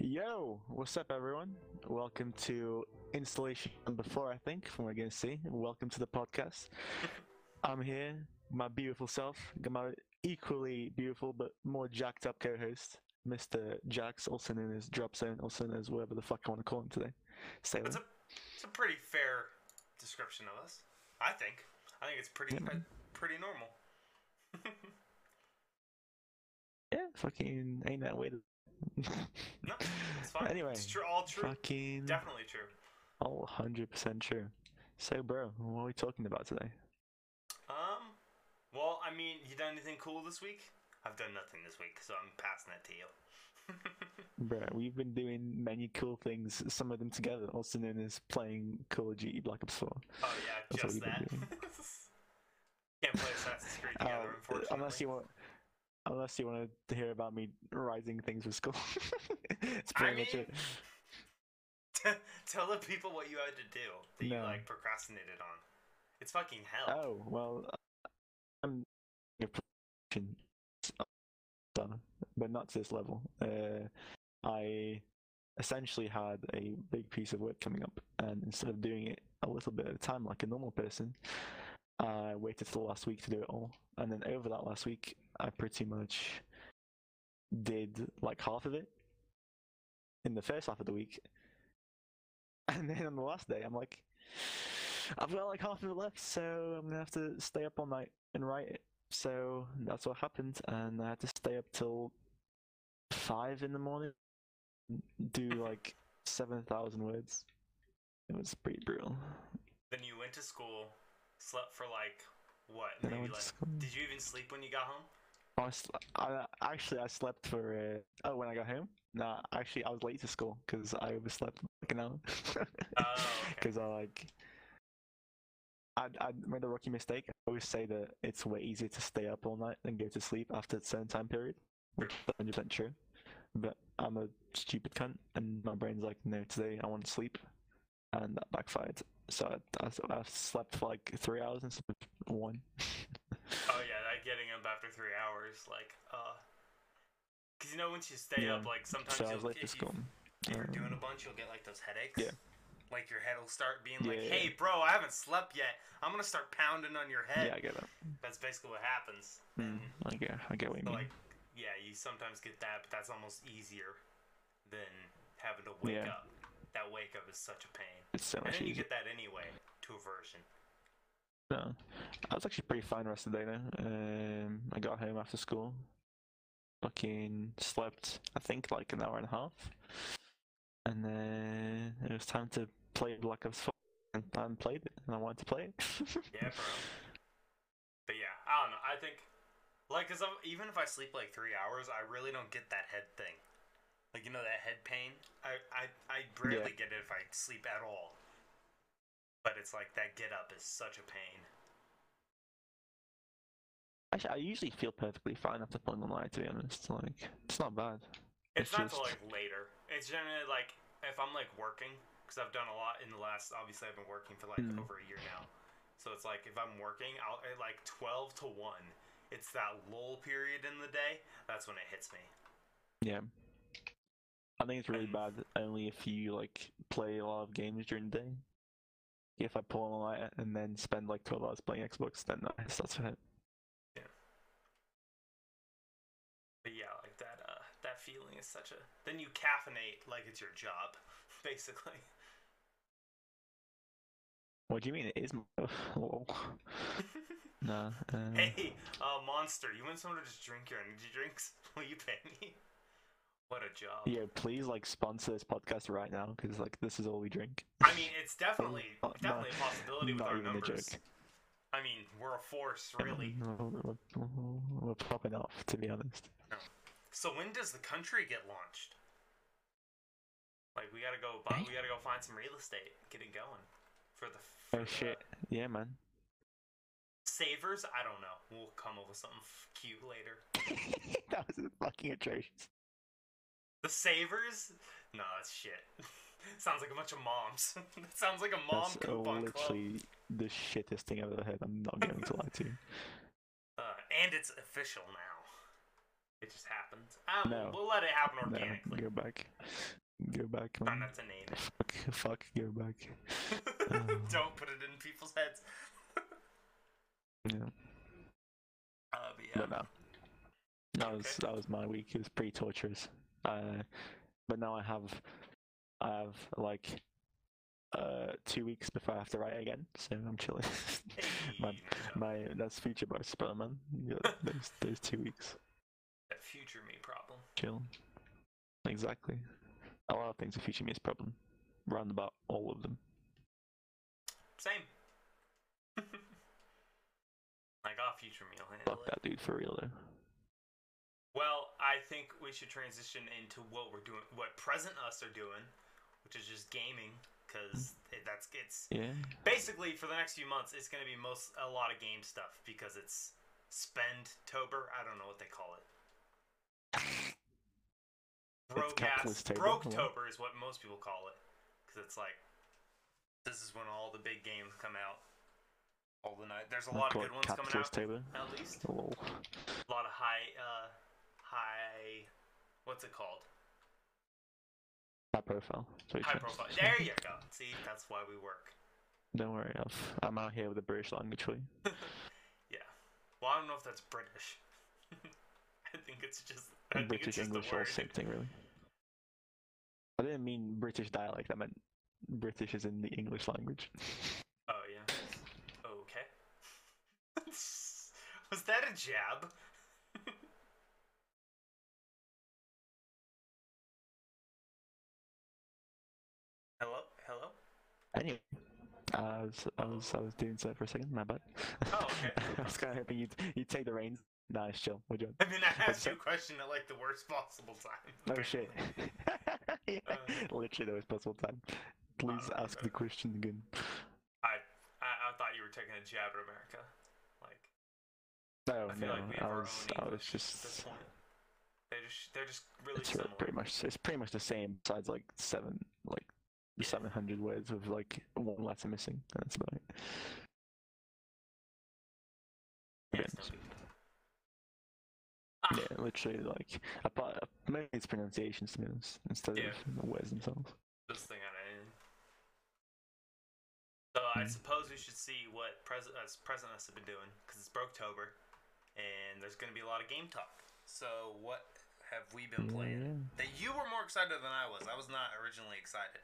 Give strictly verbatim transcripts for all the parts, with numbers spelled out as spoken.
Yo, what's up, everyone? Welcome to installation number four, I think, from what we're going to see. Welcome to the podcast. I'm here, my beautiful self, got my equally beautiful but more jacked up co-host, Mister Jax, also known as Dropzone, also known as whatever the fuck I want to call him today. Sailor. That's a, it's a pretty fair description of us, I think. I think it's pretty, Yeah, uh, pretty normal. yeah, fucking ain't that way to. No, it's fine. Anyway, It's true, all true. fucking Definitely true. all one hundred percent true. So, bro, what are we talking about today? Um, well, I mean, you done anything cool this week? I've done nothing this week, so I'm passing that to you. Bro, we've been doing many cool things, some of them together, also known as playing Call of Duty Black Ops four. Oh yeah, That's what just we've been that. doing. Can't play Assassin's Creed together, Uh, unfortunately. unless you want, unless you wanted to hear about me rising things with school. It's I pretty much mean, it. tell the people what you had to do that you No. like procrastinated on. It's fucking hell. Oh well, I'm a profession, but not to this level. Uh, I essentially had a big piece of work coming up, and instead of doing it a little bit at a time like a normal person, I waited till last week to do it all. And then over that last week, I pretty much did like half of it in the first half of the week. And then on the last day, I'm like, I've got like half of it left, so I'm gonna have to stay up all night and write it. So that's what happened, and I had to stay up till five in the morning, do like seven thousand words. It was pretty brutal. Then you went to school, slept for like what? Then I Maybe went to like. school. Did you even sleep when you got home? I, sl- I actually I slept for uh, oh when I got home. Nah, actually I was late to school because I overslept like an hour. Oh, okay. Because I like I I made a rookie mistake. I always say that it's way easier to stay up all night than go to sleep after a certain time period, which is one hundred percent true. But I'm a stupid cunt, and my brain's like, no, today I want to sleep, and that backfired. So I, I, I slept for like three hours instead of one. Oh yeah, that getting up after three hours, like, uh, cause you know once you stay Yeah. up, like sometimes So I was you'll, late to if, you, school. if you're doing a Um, bunch, you'll get like those headaches. Yeah. Like your head will start being like, Yeah. "Hey, bro, I haven't slept yet. I'm gonna start pounding on your head." Yeah, I get that. That's basically what happens. Mm, I get, I get what you So mean. like, yeah, you sometimes get that, but that's almost easier than having to wake Yeah. up. That wake up is such a pain. It's so And much then you easier. get that anyway to a version. No, I was actually pretty fine the rest of the day though. Um, I got home after school, fucking slept, I think like an hour and a half, and then it was time to play Black Ops four, and I played it, and I wanted to play it. Yeah, bro. But yeah, I don't know. I think, like, cause I'm, even if I sleep like three hours, I really don't get that head thing. Like, you know, that head pain. I I, I rarely get it if I sleep at all. But it's like that get up is such a pain. Actually, I usually feel perfectly fine after playing online. To be honest, like it's not bad. It's, It's not just till like later. It's generally like if I'm like working, because I've done a lot in the last. Obviously, I've been working for like Mm. over a year now. So it's like if I'm working, I'll at like twelve to one. It's that lull period in the day. That's when it hits me. yeah. I think it's really bad only if you like play a lot of games during the day. If I pull on light and then spend like twelve hours playing Xbox, then that starts to hit. But yeah, like that uh that feeling is such a then you caffeinate like it's your job, basically. What do you mean? It is. Whoa. Nah. Uh, Hey, uh Monster, you want someone to just drink your energy drinks? Will you pay me? What a job. Yeah, please like sponsor this podcast right now because like this is all we drink. I mean, it's definitely Oh, no, definitely a possibility with not our even a numbers. joke. I mean, we're a force, really. We're, we're, we're popping off, to be honest. So when does the country get launched? Like we gotta go buy, Eh? we gotta go find some real estate, get it going for the. Oh For the shit! Yeah, man. Savers? I don't know. We'll come up with something f- cute later. That was fucking atrocious. The Savers? No, that's shit. Sounds like a bunch of moms. That sounds like a mom That's coupon club. literally the shittest thing I've ever heard. I'm not going to lie to you. Uh, and it's official now. It just happens. Um, No. we'll let it happen No, organically. go back. Go back, Try man. not to name it. Fuck, fuck, go back. Um, Don't put it in people's heads. yeah. Uh, but yeah. But no. That was Okay. that was my week. It was pretty torturous. Uh, but now I have I have like uh two weeks before I have to write again, so I'm chilling. Hey, my nice job. my that's future boss spell, man. You got those those two weeks. That future me problem. Chill. Exactly. A lot of things are future me's problem. Round about all of them. Same. Like, oh, future me will handle Fuck it. that dude for real though. Well, I think we should transition into what we're doing, what present us are doing, which is just gaming, because it, that's it's Yeah. basically for the next few months. It's going to be most a lot of game stuff because it's Spendtober. I don't know what they call it. Broke ass capitalist-tober, Broketober is what most people call it, because it's like this is when all the big games come out. All the night. There's a I lot of call it good ones coming out. capitalist-tober. At least Lol. a lot of high, uh, high. What's it called? High profile. That's what you're High trying to profile. say. There you go. See, that's why we work. Don't worry, I've, I'm out here with the British language for you. Yeah. Well, I don't know if that's British. I think it's just. I think British it's just English, a all word. same thing, really. I didn't mean British dialect. I meant British is in the English language. Oh yeah. Okay. Was that a jab? Hello? Hello? Anyway, I was, I was, I was doing so for a second. My bad. Oh, okay. I was kind of hoping you'd, you'd take the reins. Nah, it's chill. We're doing. I mean, I asked that? you a question at like the worst possible time. Oh shit! Yeah, Uh, literally the worst possible time. Please Alright, ask the uh, question again. I, I I thought you were taking a jab at America. Like, No, I feel no, like we I have our was, own I was English at this just. point. They just they're just really It's re- similar. pretty much, it's pretty much the same. Besides, like seven, like Yeah. seven hundred words with like one letter missing. And that's about it. Yeah, Yeah, it's no it's- big deal. Ah, yeah, literally, like apart, mainly it's pronunciations to be honest, instead Yeah. of the words themselves. this thing out of anything. So I Mm. suppose we should see what pres- us present us have been doing because it's Broketober, and there's going to be a lot of game talk. So what have we been playing? Yeah. That you were more excited than I was. I was not originally excited.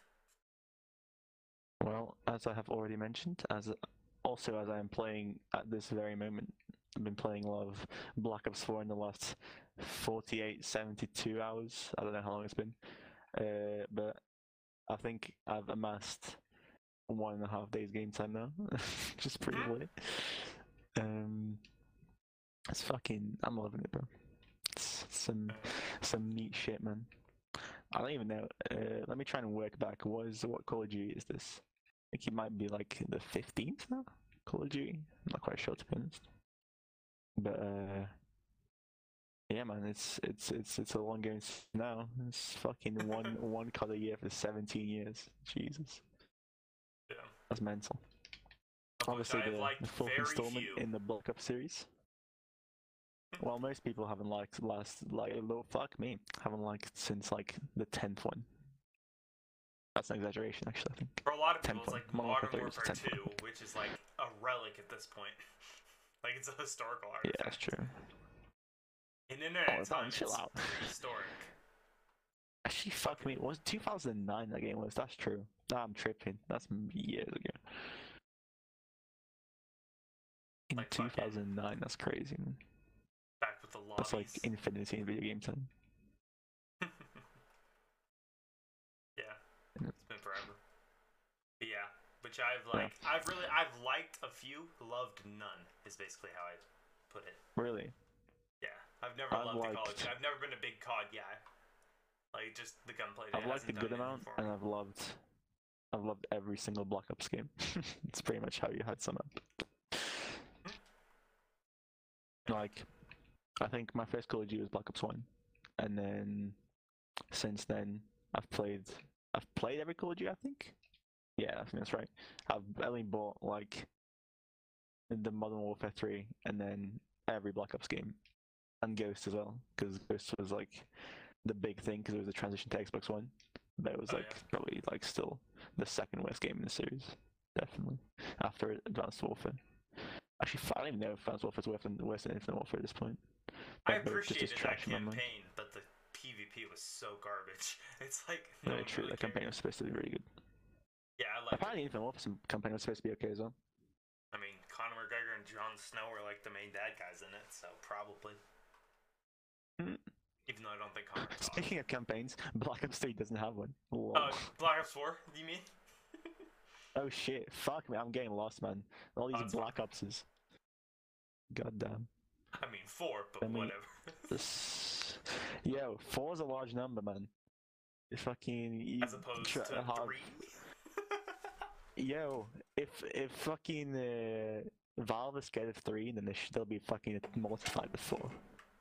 Well, as I have already mentioned, as also as I am playing at this very moment, I've been playing a lot of Black Ops four in the last forty-eight, seventy-two hours. I don't know how long it's been, uh, but I think I've amassed one and a half days game time now, which is pretty Mhm. lit. Um, it's fucking, I'm loving it, bro. It's some some neat shit, man. I don't even know. Uh, let me try and work back. What is what Call of Duty is this? I think it might be like the fifteenth now. Call of Duty. I'm not quite sure to be honest. But uh, yeah, man, it's it's it's it's a long game now. It's fucking one one cut a year for seventeen years. Jesus, Yeah. that's mental. Of which Obviously, I have the, liked the fourth very installment few. in the Black Ops series. Well, most people haven't liked last like lo- fuck me, haven't liked since like the tenth one. That's an exaggeration, actually. I think. For a lot of ten people, it's point. like Modern Warfare Modern three was Warfare ten two, point. which is like a relic at this point. Like it's a historical Yeah, artifact. that's true. In internet Oh, time, man, chill it's out. prehistoric. Actually, fuck me. It was two thousand nine that game was. That's true. Nah, I'm tripping. That's m- years ago. In Like fucking- two thousand nine, that's crazy, man. Back with the lobbies. That's like infinity in video game time. Yeah, Yeah. it's been forever. But yeah, which I've like, I've really, I've liked a few, loved none. Is basically how I put it. Really? Yeah, I've never I've loved the Call of liked- Duty. I've never been a big C O D guy. Like just the gunplay. I've liked a good amount, and I've loved, I've loved every single Black Ops game. It's pretty much how you had sum up. Like, I think my first Call of Duty was Black Ops one, and then since then I've played, I've played every Call of Duty. I think. Yeah, I think that's right. I've only bought like the Modern Warfare three, and then every Black Ops game. and Ghost as well, because Ghost was like the big thing because it was a transition to Xbox One, but it was Oh, like yeah. probably like still the second worst game in the series, definitely after Advanced Warfare. Actually, I don't even know if Advanced Warfare is worse than, worse than Infinite Warfare at this point. I They're both just as appreciated that trash in my mind. campaign, but the PvP was so garbage. It's like No, no one true, really that campaign cared. was supposed to be really good. Yeah, I liked it. Apparently, Infinite Warfare campaign was supposed to be okay as well. I mean, Conor McGregor and Jon Snow were like the main bad guys in it, so probably. Mm. Even though I don't think Conor talks. Speaking of campaigns, Black Ops three doesn't have one. Lol. Oh, Black Ops four, you mean? Oh shit, fuck me, I'm getting lost, man. All these Oh, it's Black Opses. God damn. I mean, four, but I mean- whatever. This... Yo, four is a large number, man. It's fucking... you As opposed try to hard- three. Yo, if if fucking uh, Valve is scared of three, then they should still be fucking multiplied to four.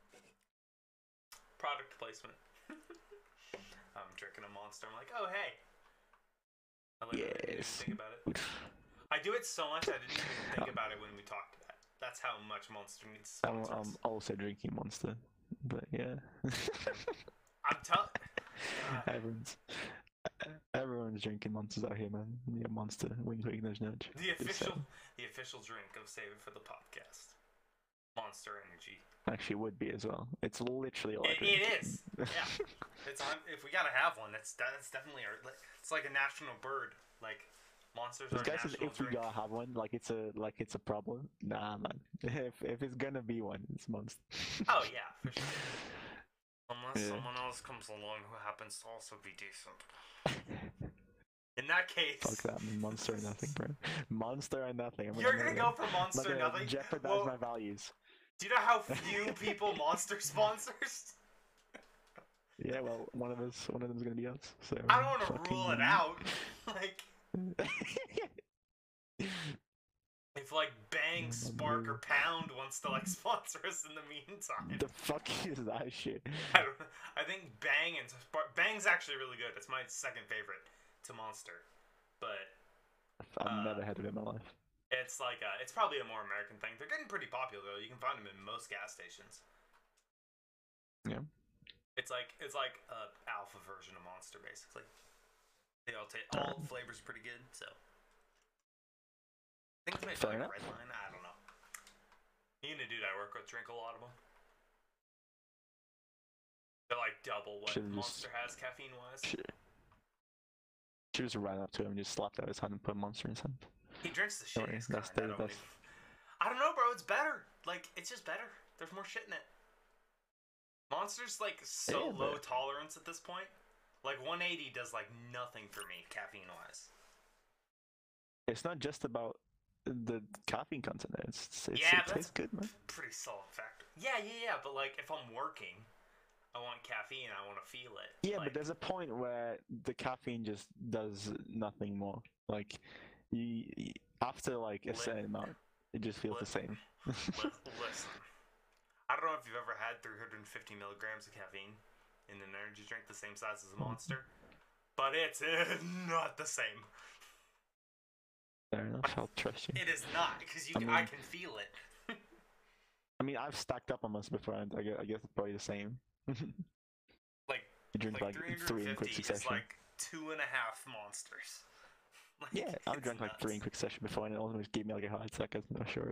Product placement. I'm drinking a Monster. I'm like, oh hey. I literally didn't even Yes. think about it. I do it so much I didn't even think about it when we talked about it. That's how much Monster needs I'm, sponsors. I'm also drinking Monster, but yeah. I'm telling. everyone's everyone's drinking Monsters out here, man. Yeah, Monster. Wink, wink, nudge, nudge. The Just official, saying. the official drink of Save It for the Podcast. Monster Energy. Actually, would be as well. It's literally all I It, drink. it is. Yeah. It's on. If we gotta have one, that's that's definitely our. like, It's like a national bird. Like monsters This are a guy says national if we drink. gotta have one, like it's a like it's a problem. Nah, man. If if it's gonna be one, it's Monster. Oh yeah, for sure. Unless Yeah. someone else comes along who happens to also be decent. In that case, Fuck that, man. Monster or nothing, bro. Monster or nothing. I'm you're I'm gonna go for Monster I'm not gonna Nothing. jeopardize Well, my values. do you know how few people Monster sponsors? Yeah, well, one of us, one of them's gonna be us. So I don't want to fucking- rule it out. Like, if like Bang, Mm, Spark, or unreal. Pound wants to like sponsor us in the meantime. The fuck is that shit? I don't. I think Bang and Spark. Bang's actually really good. It's my second favorite to Monster, but I've Uh, never heard of it in my life. it's like uh it's probably a more American thing. They're getting pretty popular though. You can find them in most gas stations. Yeah. It's like it's like a alpha version of Monster basically. They all take all Um, flavors pretty good. So I think it's made Fair by like enough. Red Line. I don't know. Me and a dude I work with drink a lot of them. They're like double what Should've just- Monster has caffeine wise. Shit. She just ran up to him and just slapped out his hand and put a Monster in his hand. He drinks the Don't worry, shittiest that's kind. I the don't, best. even... I don't know, bro. It's better. Like it's just better. There's more shit in it. Monster's like so Yeah, low but- tolerance at this point. Like one eighty does like nothing for me caffeine wise. It's not just about the caffeine content there. It's, it's, Yeah, it but tastes good, man. Pretty solid factor. Yeah, yeah, yeah. But like if I'm working, I want caffeine. I want to feel it. Yeah, like, but there's a point where the caffeine just does nothing more. Like, you, you after like a Lit- certain amount, it just feels the lit- same. li- listen. I don't know if you've ever had three hundred fifty milligrams of caffeine in an energy drink the same size as a Monster, but it's uh, not the same. Fair enough. I'll trust you. It is not because you. I Can, I mean- can feel it. I mean, I've stacked up on Monster before, and I guess, I guess it's probably the same. you Like drink like, like, three in quick three hundred fifty is succession. like two and a half monsters. Like, Yeah, I've it's drank like three in nuts. quick succession before, and it almost gave me like a heart attack. I'm not sure.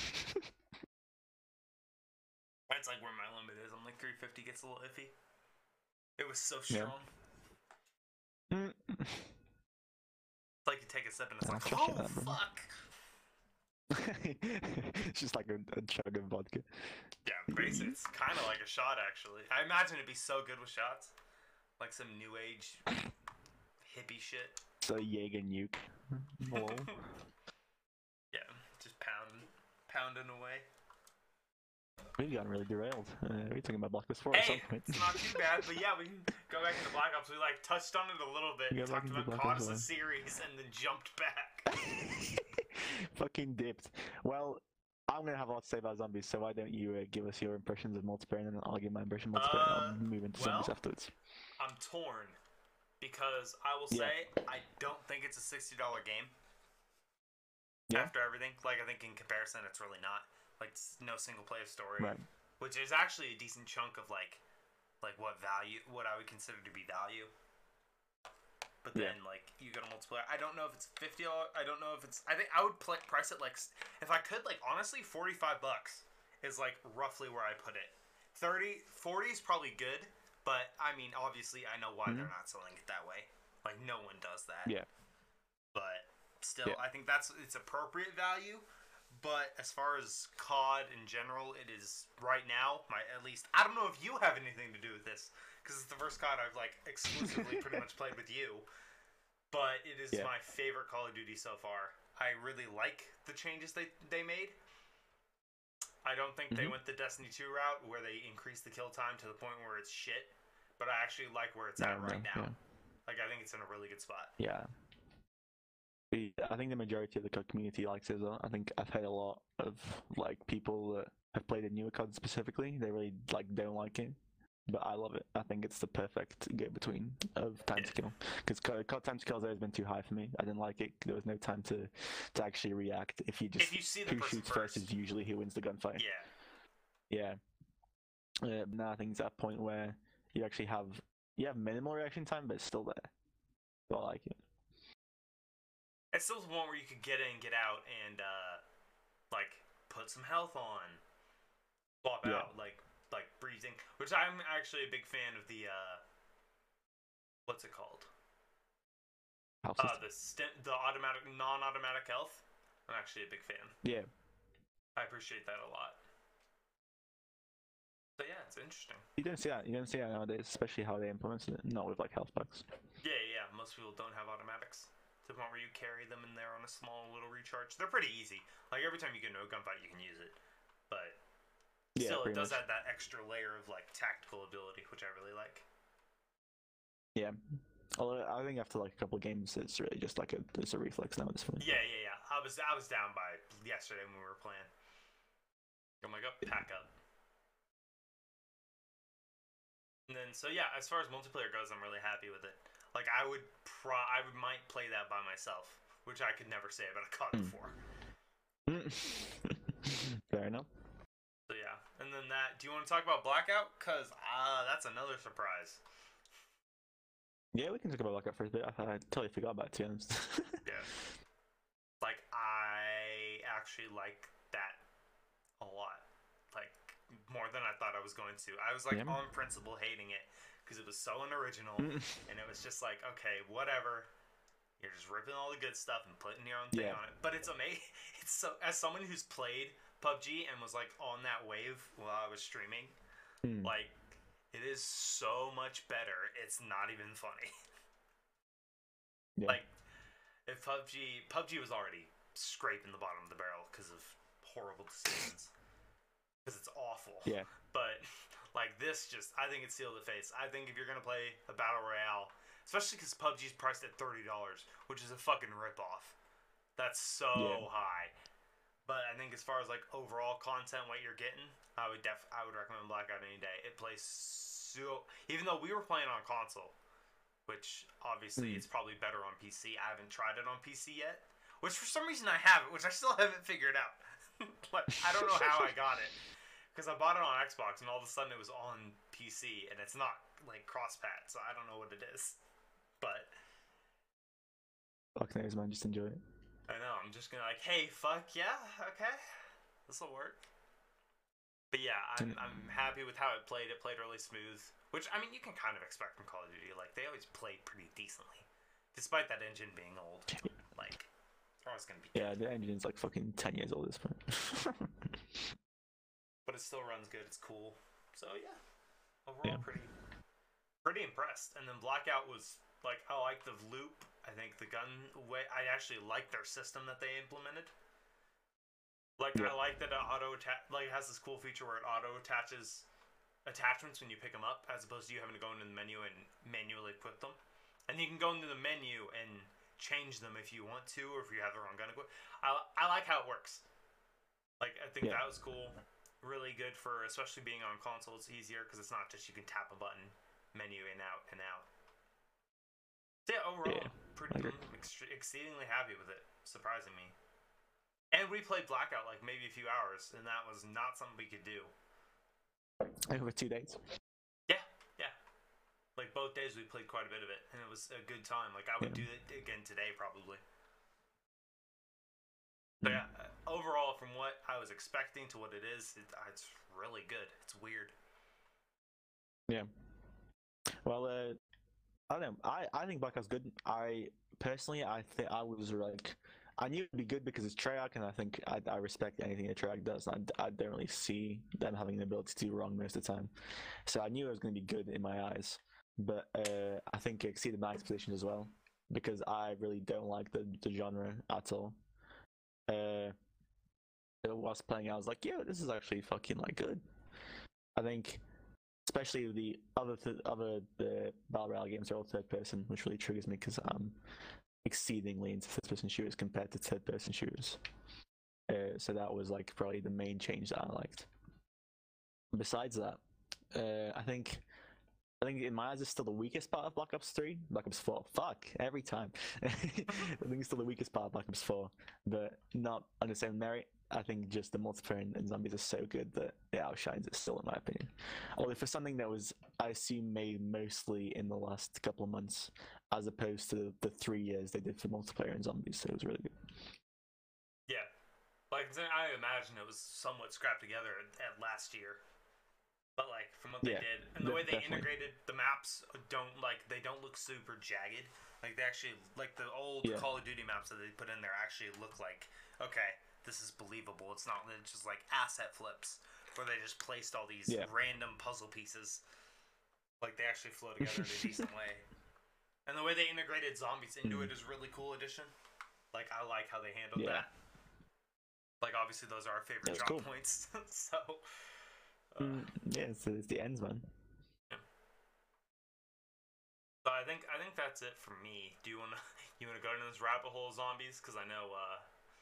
That's like where my limit is. I'm like three fifty gets a little iffy. It was so Yeah. strong. Mm. It's like you take a sip and it's I'll like, trust you oh on that, bro. fuck. It's just like a, a chug of vodka. Yeah, basically, it's kind of like a shot actually. I imagine it'd be so good with shots, like some new age hippie shit. It's a Jaeger nuke. Lol. Yeah, just pounding, pounding away. We've gotten really derailed. Uh, we're talking about Black Ops four at some Hey, point. it's not too bad, but yeah, we can go back into Black Ops. We like touched on it a little bit, Go back talked into about Black C O D Ops, as a yeah. series, and then jumped back. Fucking dipped. Well, I'm gonna have a lot to say about zombies, so why don't you uh, give us your impressions of multiplayer, and then I'll give my impression of multiplayer, Uh, and I'll move into well, zombies afterwards. I'm torn because I will Yeah. say I don't think it's a sixty dollar game. Yeah. After everything, like I think in comparison, it's really not. Like it's no single player story. Right. which is actually a decent chunk of like like what value what I would consider to be value. But then yeah. like you go to multiplayer. I don't know if it's fifty dollars. I don't know if it's. I think I would play, price it like if I could like honestly forty-five bucks is like roughly where I put it. thirty, forty is probably good, but I mean obviously I know why mm-hmm. they're not selling it that way. Like no one does that. Yeah. But still, yeah. I think that's it's appropriate value. But as far as C O D in general, it is right now my at least. I don't know if you have anything to do with this because it's the first C O D I've like exclusively pretty much played with you. But it is yeah. my favorite Call of Duty so far. I really like the changes they they made. I don't think mm-hmm. they went the Destiny two route where they increased the kill time to the point where it's shit. But I actually like where it's at right know, now. Yeah. Like I think it's in a really good spot. Yeah. I think the majority of the C O D community likes it as well. I think I've heard a lot of like people that have played the newer C O D specifically. They really like don't like it, but I love it. I think it's the perfect go between of time to kill. Because C O D time to kill has always been too high for me. I didn't like it. There was no time to to actually react. If you just if you see the who shoots first is usually who wins the gunfight. Yeah. Yeah. Uh, now I think it's that point where you actually have you have minimal reaction time, but it's still there. So I like it. It's still one where you could get in, get out, and uh, like put some health on, swap yeah. out, like like breathing. Which I'm actually a big fan of the uh, what's it called? Health uh, the st- the automatic, non-automatic health. I'm actually a big fan. Yeah, I appreciate that a lot. So yeah, it's interesting. You don't see that. You don't see that nowadays, especially how they implemented it. Not with like health packs. Yeah, yeah. Most people don't have automatics. To the point where you carry them in there on a small little recharge. They're pretty easy. Like every time you get into a gunfight, you can use it. But yeah, still, it does much. add that extra layer of like tactical ability, which I really like. Yeah. Although I think after like a couple of games, it's really just like a it's a reflex now at this point. Yeah, yeah, yeah. I was I was down by yesterday when we were playing. I'm like, oh, pack up. And then so yeah, as far as multiplayer goes, I'm really happy with it. Like I would, pro I would might play that by myself, which I could never say about a C O D mm. before. Fair enough. So yeah, and then that. Do you want to talk about Blackout? Cause ah, uh, that's another surprise. Yeah, we can talk about Blackout for a bit. I, I totally forgot about it, to be honest. Yeah. Like I actually like that a lot. Like more than I thought I was going to. I was like yeah. on principle hating it. Because it was so unoriginal, and it was just like, okay, whatever. You're just ripping all the good stuff and putting your own thing yeah. on it. But it's amazing. It's so as someone who's played P U B G and was like on that wave while I was streaming, mm. like it is so much better. It's not even funny. Yeah. Like if P U B G, P U B G was already scraping the bottom of the barrel because of horrible decisions. Because it's awful. Yeah. But. Like this, just I think it's sealed the face. I think if you're gonna play a battle royale, especially because P U B G's priced at thirty dollars, which is a fucking ripoff. That's so yeah. high. But I think as far as like overall content, what you're getting, I would def I would recommend Blackout any day. It plays so even though we were playing on console, which obviously mm. it's probably better on P C. I haven't tried it on P C yet, which for some reason I haven't, which I still haven't figured out. Like I don't know how I got it. Because I bought it on Xbox and all of a sudden it was on P C and it's not like cross-pat, so I don't know what it is. But fuck knows, man. Just enjoy it. I know. I'm just gonna like, hey, fuck yeah, okay, this will work. But yeah, I'm I'm happy with how it played. It played really smooth, which I mean you can kind of expect from Call of Duty. Like they always played pretty decently, despite that engine being old. Like it's always gonna be. Yeah, the engine's like fucking ten years old at this point. But it still runs good. It's cool. So yeah, overall yeah. pretty, pretty impressed. And then Blackout was like, I like the loop. I think the gun way. I actually like their system that they implemented. Like yeah. I like that it auto attach. Like it has this cool feature where it auto attaches attachments when you pick them up, as opposed to you having to go into the menu and manually put them. And you can go into the menu and change them if you want to, or if you have the wrong gun equipped. I I like how it works. Like I think yeah. that was cool. Really good for, especially being on console, it's easier because it's not just you can tap a button, menu in, out, and out. So yeah, overall, yeah, pretty ex- exceedingly happy with it, surprising me. And we played Blackout like maybe a few hours, and that was not something we could do. over two days. Yeah, yeah. Like both days we played quite a bit of it, and it was a good time. Like I would Yeah. do it again today probably. But yeah, overall, from what I was expecting to what it is, it, it's really good. It's weird. Yeah. Well, uh, I don't know. I, I think Black Ops good. I personally, I think I was like, I knew it'd be good because it's Treyarch, and I think I, I respect anything that Treyarch does. I, I don't really see them having the ability to do wrong most of the time. So I knew it was going to be good in my eyes. But uh, I think it exceeded my expectations as well because I really don't like the, the genre at all. Uh, whilst playing, I was like, yeah, this is actually fucking like good. I think, especially the other th- other the battle royale games are all third person, which really triggers me because I'm exceedingly into third person shooters compared to third person shooters. Uh, so that was like probably the main change that I liked. Besides that, uh, I think I think in my eyes, it's still the weakest part of Black Ops three. Black Ops four. Fuck, every time. I think it's still the weakest part of Black Ops four, but not on the same merit. I think just the multiplayer and, and zombies are so good that it outshines it still, in my opinion. Although for something that was, I assume, made mostly in the last couple of months, as opposed to the, the three years they did for multiplayer and zombies, so it was really good. Yeah. Like, I imagine it was somewhat scrapped together at, at last year. But like from what they Yeah, did and the way they definitely. integrated the maps don't like they don't look super jagged. Like they actually like the old Yeah. Call of Duty maps that they put in there actually look like okay, this is believable. It's not just like asset flips where they just placed all these Yeah. random puzzle pieces. Like they actually flow together in a decent way. And the way they integrated zombies into Mm. it is really cool addition. Like I like how they handled Yeah. that. Like obviously those are our favorite That's drop cool. points. so uh, Mm, yeah, it's, it's the ends, man. So I think I think that's it for me. Do you wanna you wanna go into this rabbit hole of zombies? Because I know uh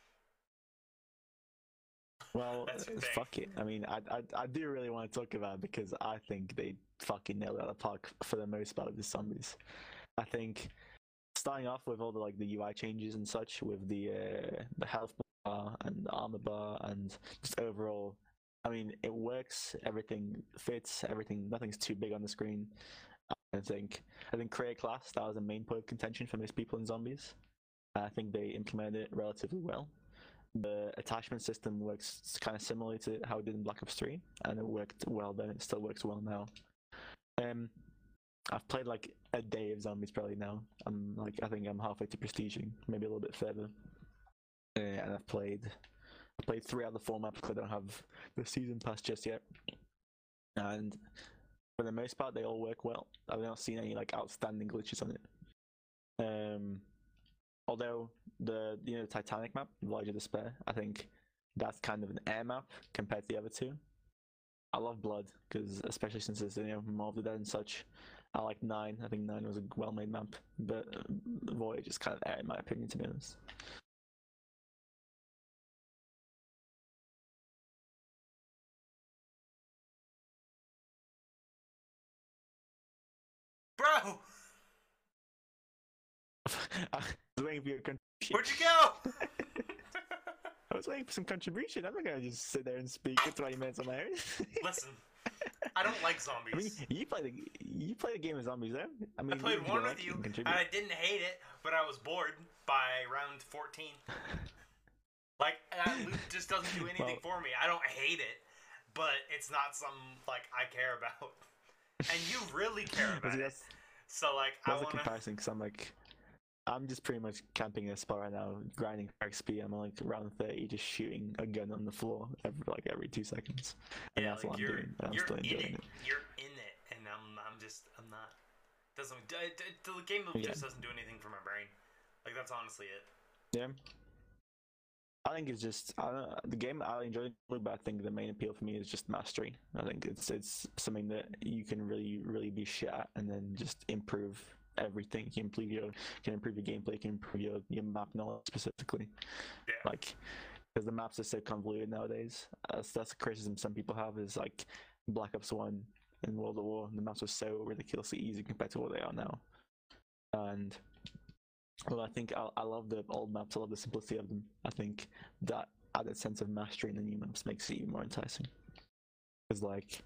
Well, That's your uh, thing. fuck it. I mean, I, I I do really want to talk about it because I think they fucking nailed it out of the park for the most part of the zombies. I think starting off with all the like the U I changes and such, with the uh, the health bar and the armor bar, and just overall, I mean, it works. Everything fits. Everything. Nothing's too big on the screen. I think. I think create class, that was a main point of contention for most people in zombies. I think they implemented it relatively well. The attachment system works kind of similarly to how it did in Black Ops three, and it worked well then. It still works well now. Um, I've played like a day of zombies probably now. I'm like I think I'm halfway to prestiging, maybe a little bit further. Uh, and I've played I played three out of the four maps because I don't have the season pass just yet. And for the most part, they all work well. I've not seen any like outstanding glitches on it. Um, although the you know the Titanic map, Voyage of Despair, I think that's kind of an air map compared to the other two. I love Blood because especially since it's you know more of the dead and such. I like Nine. I think Nine was a well-made map, but uh, Voyage is kind of air in my opinion, to be honest. Bro! I was waiting for your contribution. Where'd you go? I was waiting for some contribution. I'm not gonna just sit there and speak for twenty minutes on my own. Listen, I don't like I mean, zombies. you play the you play the game of zombies, though. I mean, I played you one like with it you, and and contribute. I didn't hate it, but I was bored by round fourteen. Like, uh, loot just doesn't do anything Well- for me. I don't hate it, but it's not something, like, I care about. And you really care Well, about see, it. that's So, like, I that's a want to... comparison because I'm like, I'm just pretty much camping in a spot right now, grinding for X P. I'm like around thirty, just shooting a gun on the floor every like every two seconds, and Yeah, that's like, what I'm you're, doing. And I'm you're still in enjoying it. it. You're in it, and I'm, I'm just, I'm not... Doesn't... d- d- The game Yeah. just doesn't do anything for my brain. Like, that's honestly it. Yeah. I think it's just I don't know, the game I enjoy, but I think the main appeal for me is just mastery. I think it's it's something that you can really really be shit at, and then just improve everything. You can improve your you can improve your gameplay, you can improve your, your map knowledge specifically. Yeah. Like because the maps are so convoluted nowadays. That's that's a criticism some people have is like Black Ops One and World at War. The maps were so ridiculously easy compared to what they are now, and well, I think I, I love the old maps. I love the simplicity of them. I think that added sense of mastery in the new maps makes it even more enticing. Because like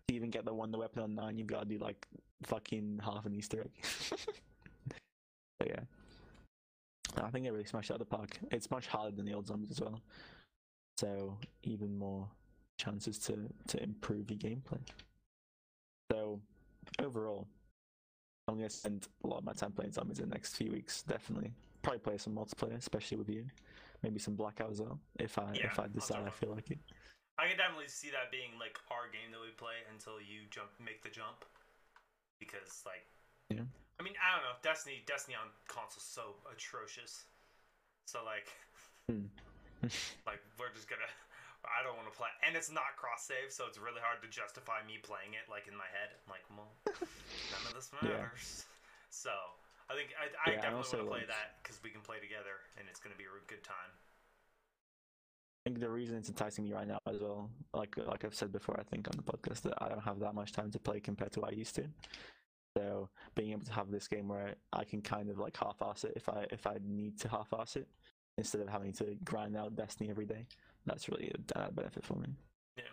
to even get the wonder weapon on nine, you've got to do like fucking half an Easter egg. But yeah, I think they really smashed it out of the park. It's much harder than the old zombies as well, so even more chances to to improve your gameplay. So overall, I'm gonna spend a lot of my time playing zombies in the next few weeks. Definitely, probably play some multiplayer, especially with you. Maybe some Blackout as well, if I Yeah, if I decide I feel like it. I can definitely see that being like our game that we play until you jump, make the jump, because like, yeah. I mean, I don't know, Destiny, Destiny on console's so atrocious. So like, Hmm. like we're just gonna. I don't want to play, and it's not cross save, so it's really hard to justify me playing it like in my head. I'm like, well, none of this matters. Yeah. So I think I, I yeah, definitely want to play like, that because we can play together, and it's gonna be a good time. I think the reason it's enticing me right now as well, like like I've said before, I think on the podcast, that I don't have that much time to play compared to what I used to. So being able to have this game where I can kind of like half-ass it if I if I need to half-ass it, instead of having to grind out Destiny every day, that's really a benefit for me. Yeah.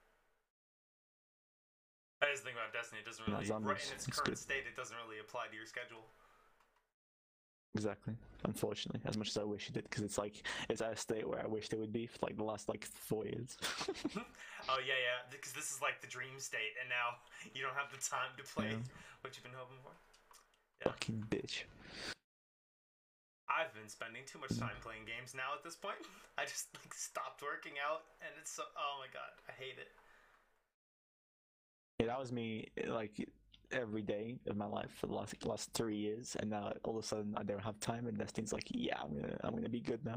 That is the thing about Destiny. It doesn't really, yeah, right in its, its current good. state, it doesn't really apply to your schedule. Exactly. Unfortunately, as much as I wish it did, because it's like it's at a state where I wished it would be for like the last like four years. Oh yeah, yeah. Because this is like the dream state, and now you don't have the time to play yeah. what you've been hoping for. Yeah. Fucking bitch. I've been spending too much time playing games now at this point. I just like stopped working out, and it's so. Oh my god, I hate it. Yeah, that was me like every day of my life for the last last three years, and now all of a sudden I don't have time, and Destiny's like, yeah, I'm gonna I'm gonna be good now.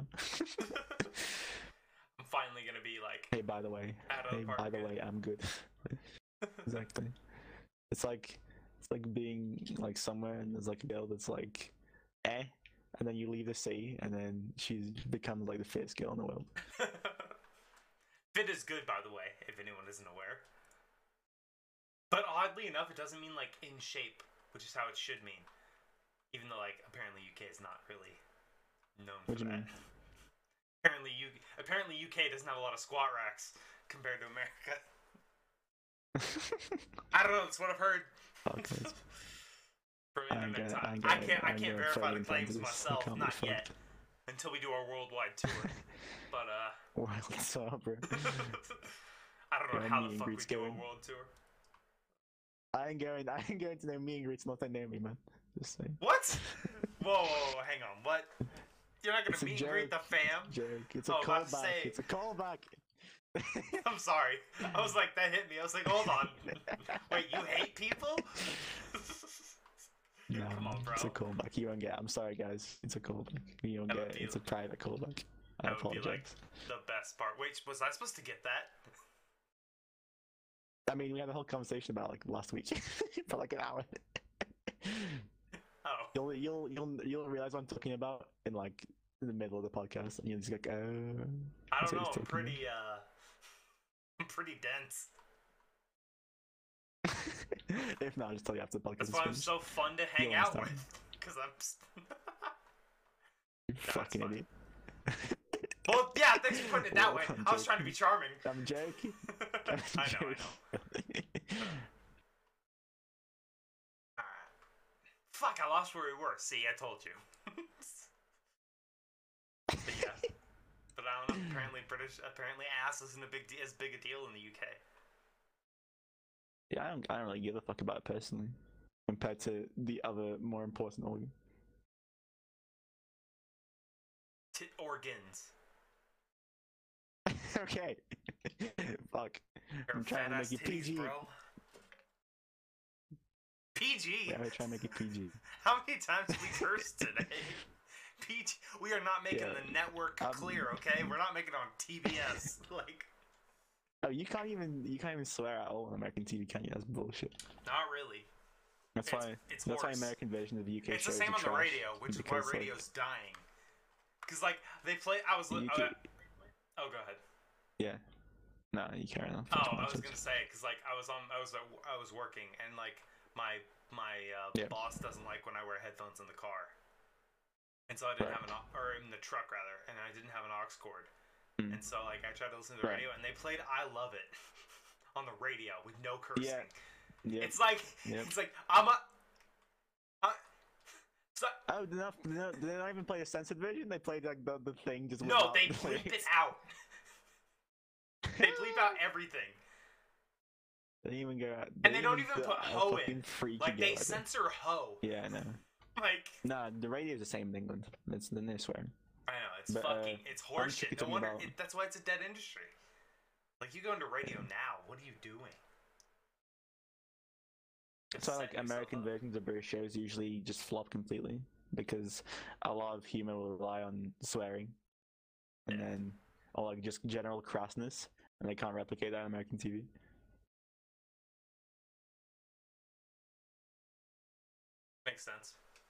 I'm finally gonna be like. Hey, by the way. Hey, the by the way, I'm good. Exactly. It's like it's like being like somewhere, and there's like a girl that's like, eh. And then you leave the city, and then she becomes like the fittest girl in the world. Fit is good, by the way, if anyone isn't aware. But oddly enough, it doesn't mean like in shape, which is how it should mean. Even though, like, apparently U K is not really known for that. Mean? Apparently, U apparently U K doesn't have a lot of squat racks compared to America. I don't know. That's what I've heard. Okay. From internet time. I, I can't. I, I can't verify the claims myself. Not yet. Until we do our worldwide tour. But uh. World tour, bro. I don't know yeah, how the fuck we do going. a world tour. I ain't going. I ain't going to no meet and greets. Not that near me, man. Just saying. What? Whoa, whoa, whoa, hang on. What? You're not gonna it's meet and greet the fam? Joke. It's a oh, callback. Say... It's a callback. I'm sorry. I was like, that hit me. I was like, hold on. Wait, you hate people? No, come on, bro. It's a callback. You won't get. I'm sorry, guys. It's a callback. You won't get. It's a private callback. I that apologize. Would be like the best part. Wait, was I supposed to get that? I mean, we had a whole conversation about like last week for like an hour. Oh. You'll you'll you'll you'll realize what I'm talking about in like in the middle of the podcast, and you'll just like, oh. I don't know. I'm pretty uh, I'm pretty dense. If not, I'll just tell you after the podcast. That's why I'm so fun to hang You'll out understand. with. Because I'm. You no, fucking idiot. Well, yeah, thanks for putting it that well, way. I'm I was joking. trying to be charming. I'm joking. I'm I know, joking. I know. Alright. Fuck, I lost where we were. See, I told you. But yeah. But I don't know. Apparently, British. Apparently, ass isn't a big de- as big a deal in the U K. Yeah, I don't. I don't really give a fuck about it personally, compared to the other more important organ. Tit organs. Okay. Fuck. You're I'm trying to make it P G. Bro. P G. Yeah, I'm trying to make it P G. How many times have we cursed today? P G. We are not making yeah. the network um, clear, okay? We're not making it on T B S. Like. Oh, you can't even you can't even swear at all on American T V, can you? That's bullshit. Not really. That's it's, why. It's that's worse. why American version of the U K. It's the same on the radio, which is why radio's like, dying. Because like they play. I was. Li- uh, oh, go ahead. Yeah. No, you carry on. Oh, I was gonna say because like I was on. I was. I was working, and like my my uh, yeah. boss doesn't like when I wear headphones in the car, and so I didn't right. have an or in the truck rather, and I didn't have an aux cord. And so, like, I tried to listen to the right. radio, and they played "I Love It" on the radio with no cursing. Yeah. Yep. It's like Yep. it's like I'm a. I, so, Oh, did they, not, did, they not, did they not even play a censored version? They played like the, the thing just no, without they the bleep it lyrics? out. They bleep out everything. They didn't even go out. And they don't even put put a ho in. fucking freaky Like, go they out there. censor ho. Yeah, I know. Like, Nah, the radio's the same in England. It's the near swearing. I know, it's But, uh, fucking, it's I'm horseshit. No talking wonder, about- it, that's why it's a dead industry. Like, you go into radio now, what are you doing? So Set like yourself American up. versions of British shows usually just flop completely because a lot of humor will rely on swearing, and Yeah. then or like just general crassness, and they can't replicate that on American T V. Makes sense.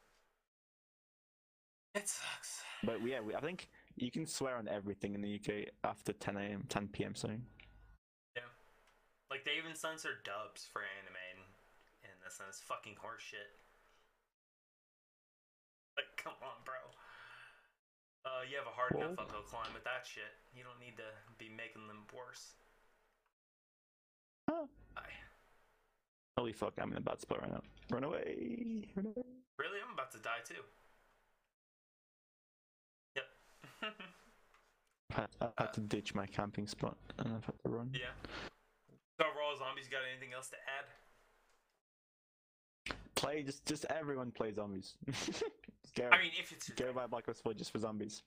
It sucks. But yeah, we, I think you can swear on everything in the U K after ten a m, ten p m. Sorry. Like, they even censor dubs for anime in, in this, and it's fucking horseshit. Like, come on, bro. Uh, you have a hard Well- enough uphill climb with that shit. You don't need to be making them worse. Huh. Aye. Holy fuck! I'm in a bad spot right now. Run away! Run away! Really? I'm about to die too. Yep. I, I had to ditch my camping spot and I've had to run. Yeah. So overall, zombies got anything else to add? Play just just everyone play zombies. Just go I mean, if it's your go thing. buy Black Ops four just for zombies.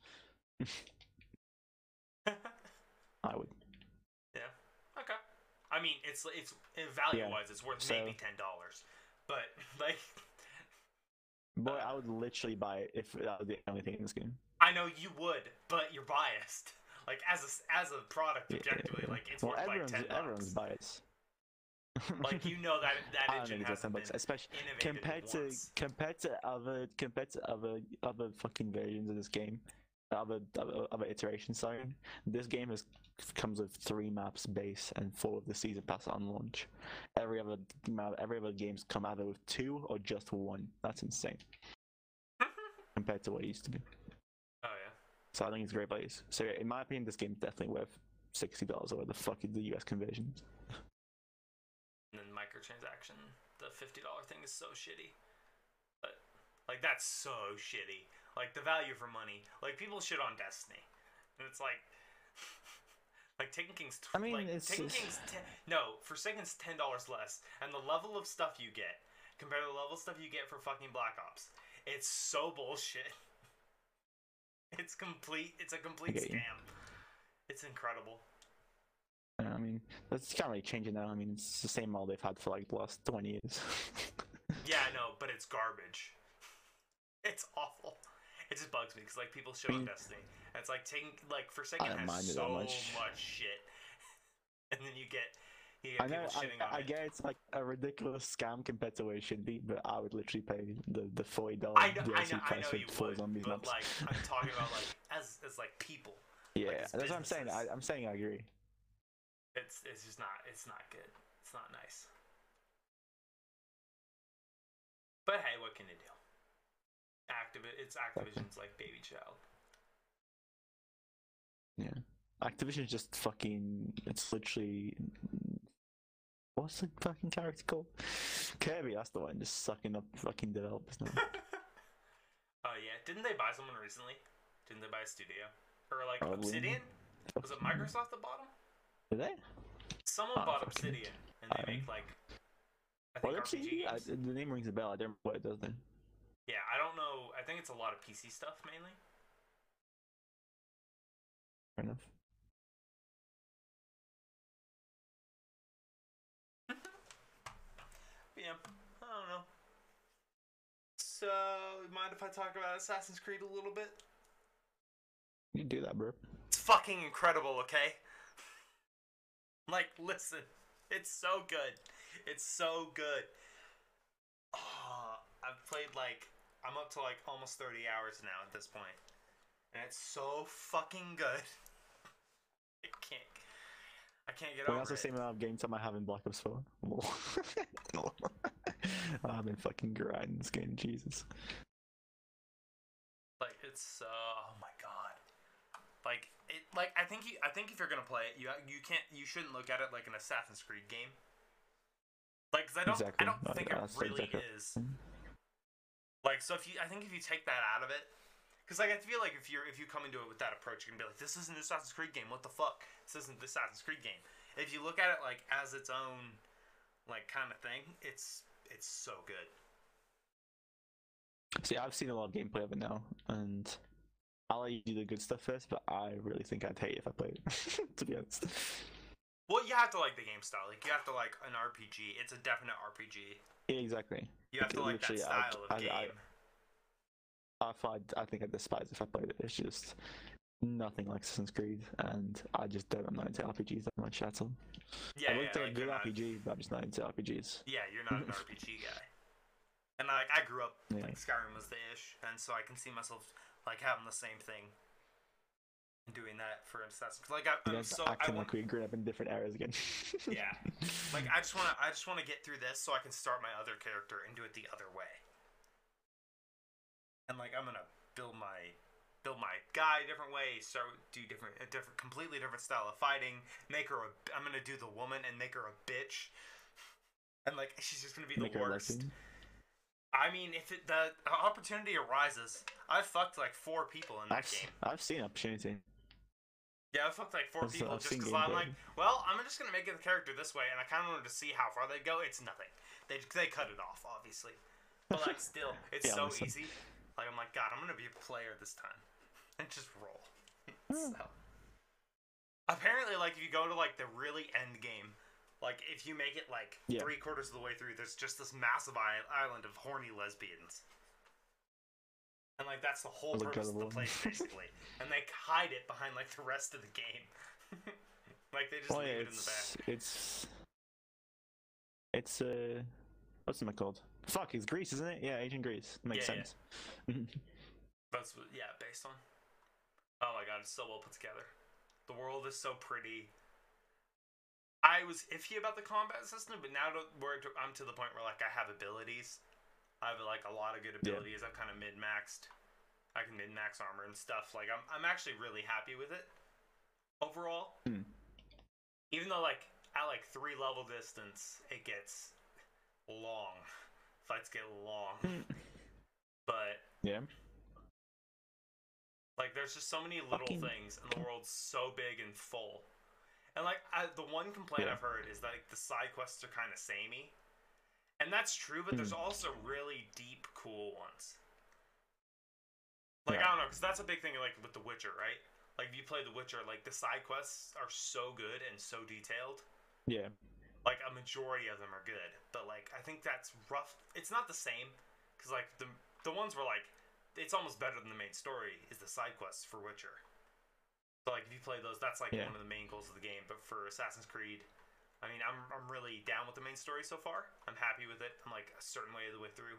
I would. Yeah. Okay. I mean, it's it's value wise, it's worth so- maybe ten dollars, but like, Boy, Uh, I would literally buy it if that was the only thing in this game. I know you would, but you're biased. Like as a as a product Yeah, objectively, yeah. like it's well, worth like everyone's ten everyone's bucks. biased. Like you know that that I don't engine think it's worth ten hasn't bucks, been especially innovated compared to once. compared to other compared to other other fucking versions of this game, other other, other iterations. Sorry, this game has comes with three maps base and four of the season pass on launch. Every other map, every other game's come either with two or just one. That's insane compared to what it used to be. Oh yeah. So I think it's a great place. So yeah, in my opinion, this game's definitely worth sixty dollars or what the fuck is the U S conversion. And then microtransaction, the fifty dollar thing is so shitty. But like that's so shitty. Like the value for money. Like people shit on Destiny, and it's like, like Taken King's. Tw- I mean, like, it's- Taken it's- King's ten- no, Forsaken's ten dollars less, and the level of stuff you get compared to the level of stuff you get for fucking Black Ops, it's so bullshit. It's complete. It's a complete I get you. scam. It's incredible. I mean, that's can't really change it now. I mean, it's the same model they've had for like the last twenty years. Yeah, I know, but it's garbage. It's awful. It just bugs me because like people shit I on mean- Destiny. And it's like taking like Forsaken I don't has mind it that so much. much shit, and then you get you get I know, people shitting I, on I it. get it's like a ridiculous scam compared to where it should be, but I would literally pay the the forty dollars I know, D I L C know, I price know for you four would, zombies but maps. like I'm talking about like as as like people. yeah, it's that's what I'm saying. I, businesses. I'm saying I agree. It's it's just not it's not good. It's not nice. But hey, what can you do? Activi- it's Activision's like baby child. Yeah, Activision's just fucking. It's literally. What's the fucking character called? Kirby. That's the one. Just sucking up fucking developers now. Oh yeah, didn't they buy someone recently? Didn't they buy a studio or like Probably. Obsidian? Was it Microsoft that bought them? Did they? Someone Oh, bought fucking- Obsidian, and I they don't make like I Well, think R P G I, games. the name rings a bell. I don't remember what it does then. Yeah, I don't know. I think it's a lot of P C stuff mainly. Fair enough. But yeah, I don't know. So, mind if I talk about Assassin's Creed a little bit? You do that, bro. It's fucking incredible, okay? Like, listen, it's so good. It's so good. Oh, I've played like, I'm up to like almost thirty hours now at this point. And it's so fucking good. I can't, I can't get Well, over that's the it. same amount of game time I have in Black Ops four. I've been fucking grinding this game, Jesus. Like, it's so, oh my god. Like it, like I think you, I think if you're gonna play it, you you can't you shouldn't look at it like an Assassin's Creed game. Like, cause I don't Exactly. I don't I- think I it said really exactly. is. Like, so if you I think if you take that out of it, because like I feel like if you're if you come into it with that approach, you can be like, this isn't an Assassin's Creed game. What the fuck? This isn't the Assassin's Creed game. If you look at it like as its own like kind of thing, it's it's so good. See, I've seen a lot of gameplay of it now, and I'll let you do the good stuff first, but I really think I'd hate it if I played it, to be honest. Well, you have to like the game style. Like, you have to like an R P G. It's a definite R P G. Yeah, exactly. You have to like that Literally, style I, of I, game. I, I, I, I think I'd despise it if I played it. It's just nothing like Assassin's Creed, and I just don't, I'm not into R P Gs that much at all. Yeah, I would yeah, say like a good you're R P G, not, but I'm just not into R P Gs. yeah, you're not an R P G guy. And like I grew up Yeah. like Skyrim was the ish, and so I can see myself like having the same thing. Doing that for Assassin's Creed. Like I, You I'm guys so I acting want, like we grew up in different eras again. yeah. Like I just wanna I just wanna get through this so I can start my other character and do it the other way. And like I'm gonna build my build my guy a different way, start do different a different completely different style of fighting, make her a I'm gonna do the woman and make her a bitch. And like she's just gonna be Make the her a worst. lesbian. I mean, if it, the opportunity arises, I've fucked like four people in that I've, game. I've seen opportunity. Yeah, I fucked like four I've- people I've just seen because I'm gameplay. like, well, I'm just gonna make the character this way, and I kind of wanted to see how far they go. It's nothing. They they cut it off, obviously, but like still, it's Yeah, so honestly. easy. Like I'm like, God, I'm gonna be a player this time, and just roll. so, apparently, like if you go to like the really end game, like if you make it like Yeah. three quarters of the way through, there's just this massive i- island of horny lesbians. And like that's the whole That's purpose of the incredible. place, basically. And they hide it behind like the rest of the game. like they just Oh leave yeah, it in the back. it's it's it's uh what's it called? Fuck, it's Greece, isn't it? Yeah, ancient Greece. Makes Yeah, yeah. sense. That's what, yeah, based on. Oh my god, it's so well put together. The world is so pretty. I was iffy about the combat system, but now to, where to, I'm to the point where like I have abilities. I have like a lot of good abilities. I've kind of mid maxed. I can mid max armor and stuff. Like I'm, I'm actually really happy with it overall. Hmm. Even though like at like three level distance, it gets long. Fights get long, but Yeah. like there's just so many little Fucking- things, and the world's so big and full. And like I, the one complaint Yeah. I've heard is that like, the side quests are kind of samey, and that's true. But there's Hmm. also really deep, cool ones. Like Yeah. I don't know, because that's a big thing. Like with The Witcher, right? Like if you play The Witcher, like the side quests are so good and so detailed. Yeah. Like a majority of them are good, but like I think that's rough. It's not the same, because like the the ones where like it's almost better than the main story is the side quests for Witcher. So like if you play those, that's like Yeah. one of the main goals of the game. But for Assassin's Creed, I mean, I'm I'm really down with the main story so far. I'm happy with it. I'm like a certain way of the way through.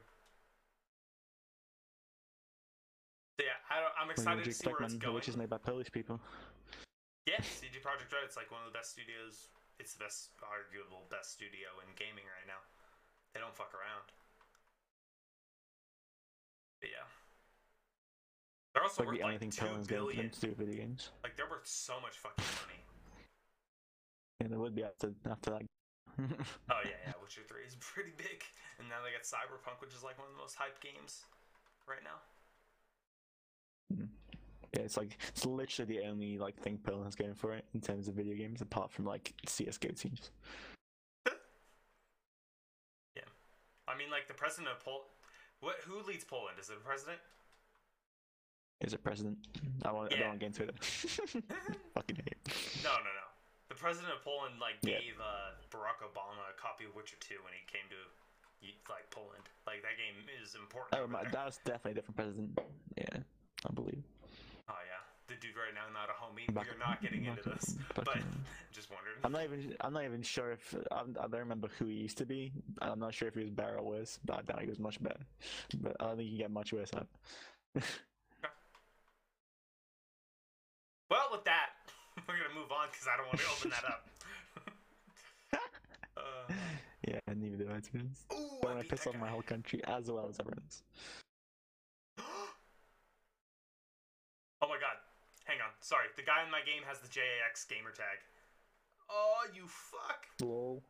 So yeah, I don't, I'm What excited do to you see expect, where it's man? The going. Witch is made by Polish people. Yeah, C D Projekt Red. It's like one of the best studios. It's the best, arguable best studio in gaming right now. They don't fuck around. But yeah, they're also It's like worth the only like thing two Poland's getting for billion. them to do with video games. Like they're worth so much fucking money. Yeah, they would be after after that. Oh yeah, yeah. Witcher three is pretty big, and now they got Cyberpunk, which is like one of the most hyped games right now. Yeah, it's like it's literally the only like thing Poland has going for it in terms of video games, apart from like C S G O teams. Yeah, I mean, like the president of Poland. What? Who leads Poland? Is it a president? Is it president? I want. I Yeah. don't want to get into it. Fucking hate it. No, no, no. The president of Poland like Yeah. gave uh, Barack Obama a copy of Witcher two when he came to like Poland. Like that game is important. Oh, over my, there. that was definitely a different president. Yeah, I believe. Oh yeah, the dude right now not a homie. Back- You're not getting into back- this, back- but just wondering. I'm not even. I'm not even sure if I'm, I don't remember who he used to be. I'm not sure if he was better or worse, but I doubt he was much better. But I don't think he can get much worse. Out. Well, with that, we're gonna move on because I don't want to open that up. uh, Yeah, neither do I. To be honest. ooh, But I when I beat piss that off my guy. whole country as well as everyone's. Oh my god! Hang on. Sorry, the guy in my game has the J A X gamer tag. Oh, you fuck. Lol.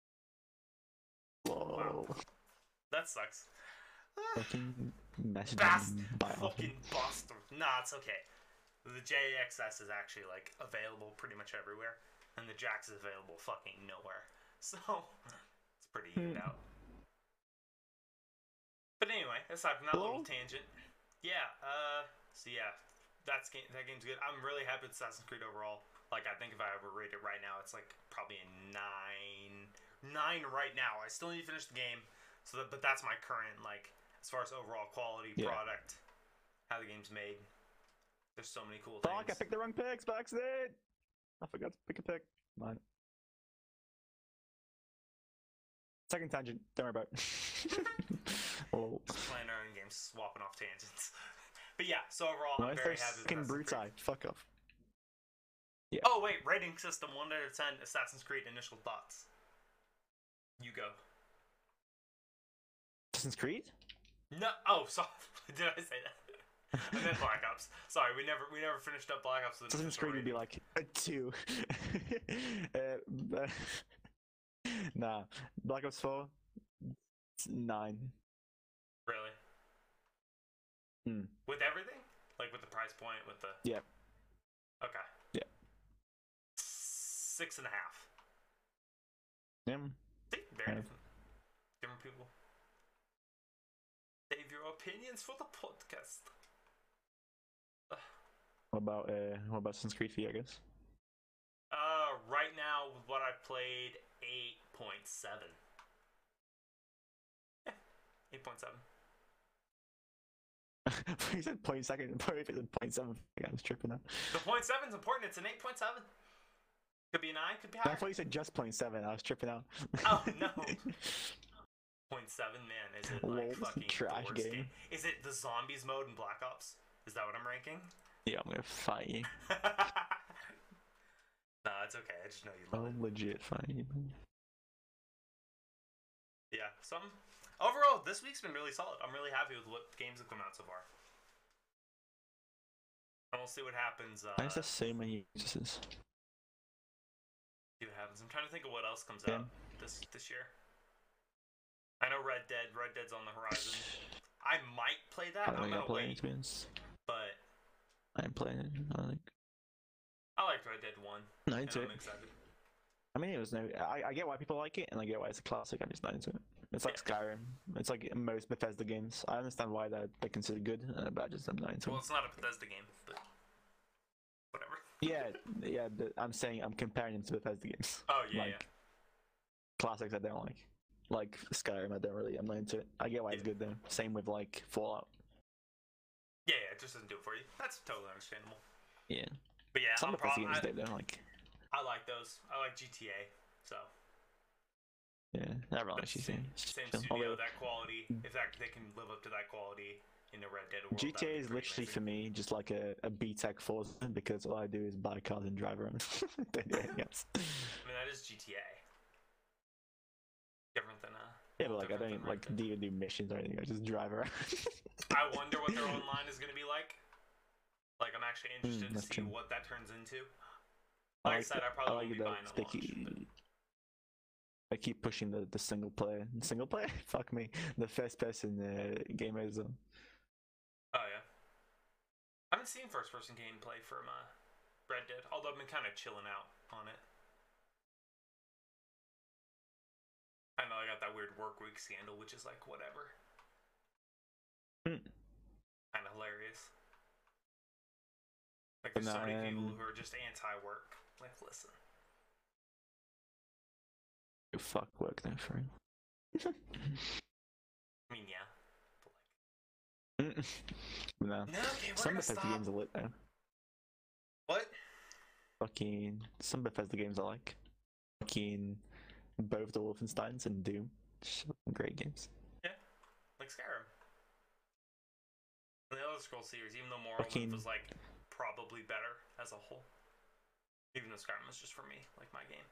Lol. Wow. That sucks. Fucking messaging Bast- by fucking bastard. Nah, it's okay. The J A X S is actually like available pretty much everywhere, and the Jax is available fucking nowhere. So it's pretty evened out. But anyway, aside from that Hello? little tangent, yeah. Uh, so yeah, that's game. That game's good. I'm really happy with Assassin's Creed overall. Like, I think if I ever rate it right now, it's like probably a nine, nine right now. I still need to finish the game. So, that, but that's my current like as far as overall quality, Yeah. product, how the game's made. There's so many cool Fuck, I things. picked the wrong picks by accident! I forgot to pick a pick. Mine. Second tangent, don't worry about it. Oh. Just playing our own games, swapping off tangents. But yeah, so overall, I'm Nice, very those happy with fucking Assassin's Creed. Brutai. Fuck off. Yeah. Oh wait, rating system one out of ten. Assassin's Creed initial thoughts. You go. Assassin's Creed? No. Oh, sorry. Did I say that? I meant Black Ops. Sorry, we never we never finished up Black Ops. Assassin's Creed would be like a two. uh, nah, Black Ops four, nine. Really? Hmm. With everything? Like with the price point, with the. Yeah. Okay. Yeah. Six and a half. Yeah. See, very Yeah. different. Different people. Save your opinions for the podcast. What about uh, what about Assassin's Creed for you, I guess? Uh, right now with what I've played, eight point seven. Yeah, eight point seven. You said point second, point point seven. I was tripping out. The point seven's important. It's an eight point seven. Could be a nine. Could be I higher. thought you said just point seven. I was tripping out. Oh no. Point seven, man. Is it like Lol, fucking trash the worst game. Is it the zombies mode in Black Ops? Is that what I'm ranking? Yeah, I'm gonna fight you. No, it's okay. I just know you love I'll legit fight you. Man. it. Yeah. So I'm, overall, this week's been really solid. I'm really happy with what games have come out so far. And we'll see what happens. Uh, Why is there so many uses? see what happens. I'm trying to think of what else comes Yeah. out this this year. I know Red Dead. Red Dead's on the horizon. I might play that. I don't I'm think I'll gonna play it, wait, to be honest. but I ain't playing it. I think. I liked Red Dead One. No, And into it. I'm excited. I mean, it was no. I, I get why people like it, and I get why it's a classic. I'm just not into it. It's like Skyrim. It's like most Bethesda games. I understand why they're, they're considered good, uh, but I just am not into Well, it. it's not a Bethesda game, but whatever. Yeah, yeah. The, I'm saying I'm comparing them to Bethesda games. Oh yeah, like yeah. classics I don't like. Like Skyrim, I don't really. I'm not into it. I get why it's Yeah. good though. Same with like Fallout. Yeah, yeah, it just doesn't do it for you. That's totally understandable. Yeah. But yeah, Some I'm Bethesda prob- games I, they don't like. I like those. I like G T A. So Yeah, everyone that's likes the G T A. same, It's same chill. studio, Although that quality. If that they can live up to that quality in the Red Dead world, G T A that'd be is pretty literally for amazing. me just like a, a B-Tech Forza because all I do is buy cars and drive around. Don't do anything else. I mean, that is G T A. Different than uh. Yeah, but like I different don't than like Red Dead. do do missions or anything. I just drive around. I wonder what their online is gonna be like. Like, I'm actually interested to that's see true. what that turns into. I Like I like said, that- I probably I won't like be that buying they at launch. keep, but- they keep pushing the, the single player. Single player? Fuck me. The first person uh, game is on. Oh yeah. I haven't seen first person gameplay from uh, Red Dead, although I've been kind of chilling out on it. I know I got that weird work week scandal, which is like whatever. Hmm. Kind of hilarious. Like there's so Nah, many people um, who are just anti-work. Like, listen. Fuck work though for real. I mean, yeah. But like, no. no, okay, we're Some gonna Bethesda stop. games are lit though. What? Fucking some Bethesda games I like. Fucking both the Wolfensteins and Doom. Just fucking great games. Like Skyrim. And the Elder Scrolls series, even though Morrowind Fucking- was like probably better as a whole. Even though Skyrim was just for me, like my game.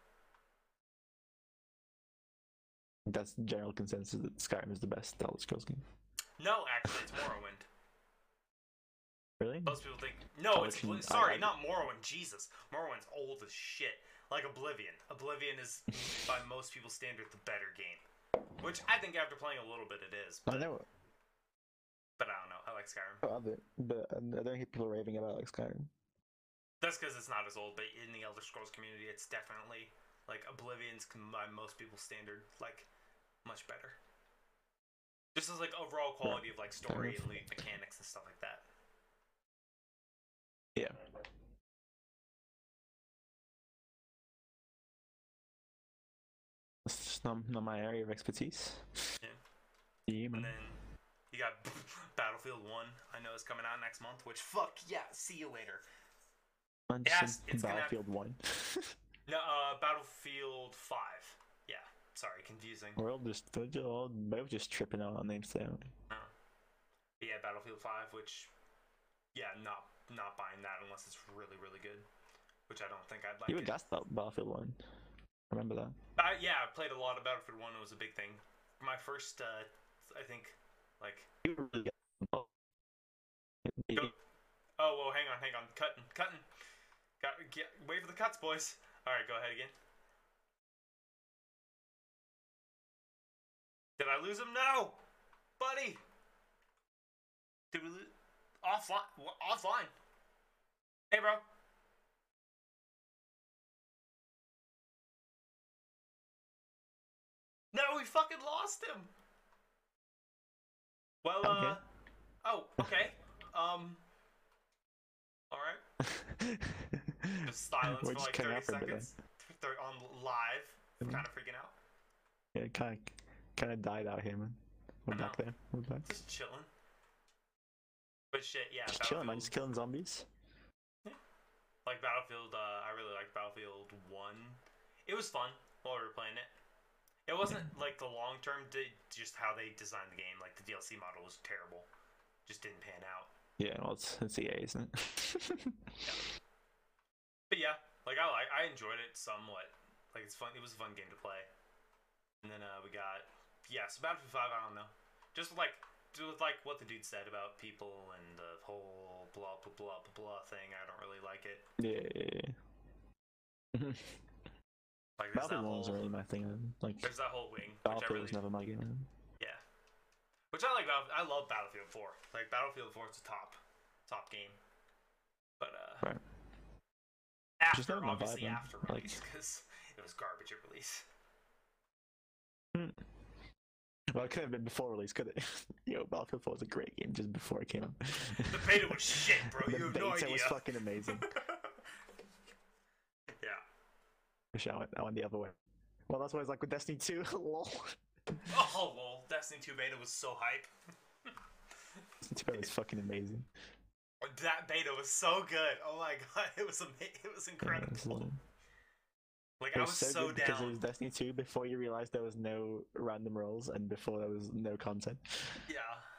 That's the general consensus that Skyrim is the best Elder Scrolls game. No, actually, it's Morrowind. Really? Most people think no, it's Collection- Obli- sorry, I- I- not Morrowind. Jesus, Morrowind's old as shit. Like Oblivion. Oblivion is by most people's standard the better game, which I think after playing a little bit it is. I But, know. but I don't know. I like Skyrim. I love it, but I don't hear people raving about like Skyrim. That's because it's not as old. But in the Elder Scrolls community, it's definitely like Oblivion's by most people's standard like much better. Just as like overall quality of like story and loot mechanics and stuff like that. Yeah. It's just not, not my area of expertise. Yeah. Yeah, And man. then you got Battlefield One. I know is coming out next month. Which fuck yeah, see you later. Man, Yes, just it's gonna have- Battlefield one. No, uh, Battlefield Five. Yeah, sorry, confusing. We're all just, they're all both just tripping out on names there. Uh, yeah, Battlefield Five, which, yeah, not not buying that unless it's really really good. Which I don't think I'd like. You were it. gassed about Battlefield one. Remember that? Uh, yeah, I played a lot of Battlefield One. It was a big thing. My first, uh, I think, like. You were really gassed. Oh. Go. Oh, whoa, hang on, hang on. Cutting, cutting. Got, get, wait for the cuts, boys. Alright, go ahead again. Did I lose him? No! Buddy! Did we lose? Offline? What? Offline? Hey, bro. No, we fucking lost him! Well, uh... Okay. Oh, okay. Um... Alright. Just silence We're for just like cutting thirty out for a bit seconds. They're on live. Mhm. Kind of freaking out. Yeah, it kind of, kind of died out here, man. We're I back know. there. We're back. Just chilling. But shit, yeah. Just chilling, man. Battlefield- Just killing zombies. Like Battlefield, uh, I really liked Battlefield one. It was fun while we were playing it. It wasn't like the long term, just how they designed the game. Like the D L C model was terrible. Just didn't pan out. Yeah, well, it's, it's E A, isn't it? But yeah, like I like, I enjoyed it somewhat. Like it's fun. It was a fun game to play. And then uh, we got yeah, so Battlefield five. I don't know, just like with like what the dude said about people and the whole blah blah blah blah blah thing. I don't really like it. Yeah, yeah, yeah. Like there's that Battlefield one whole wasn't really my thing. Man. Like, there's that whole wing, which I Battlefield really was never my game. Man. yeah, which I like. About, I love Battlefield four. Like Battlefield four is the top top game. But uh, Right. Just after not my vibe, obviously man. after Like- release because it was garbage at release. Well, it could have been before release, could it? Yo, Battlefield four was a great game just before it came out. The beta was shit, bro. The You have beta no idea. was fucking amazing. Yeah. Wish I went, I went the other way. Well, that's what it's like with Destiny two. Lol. Oh lol, Destiny two beta was so hype. Destiny two was fucking amazing. That beta was so good. Oh my god, it was ama- it was Yeah, incredible. it was, Like it I was was so, so good because it down. was Destiny two before you realized there was no random rolls and before there was no content. Yeah.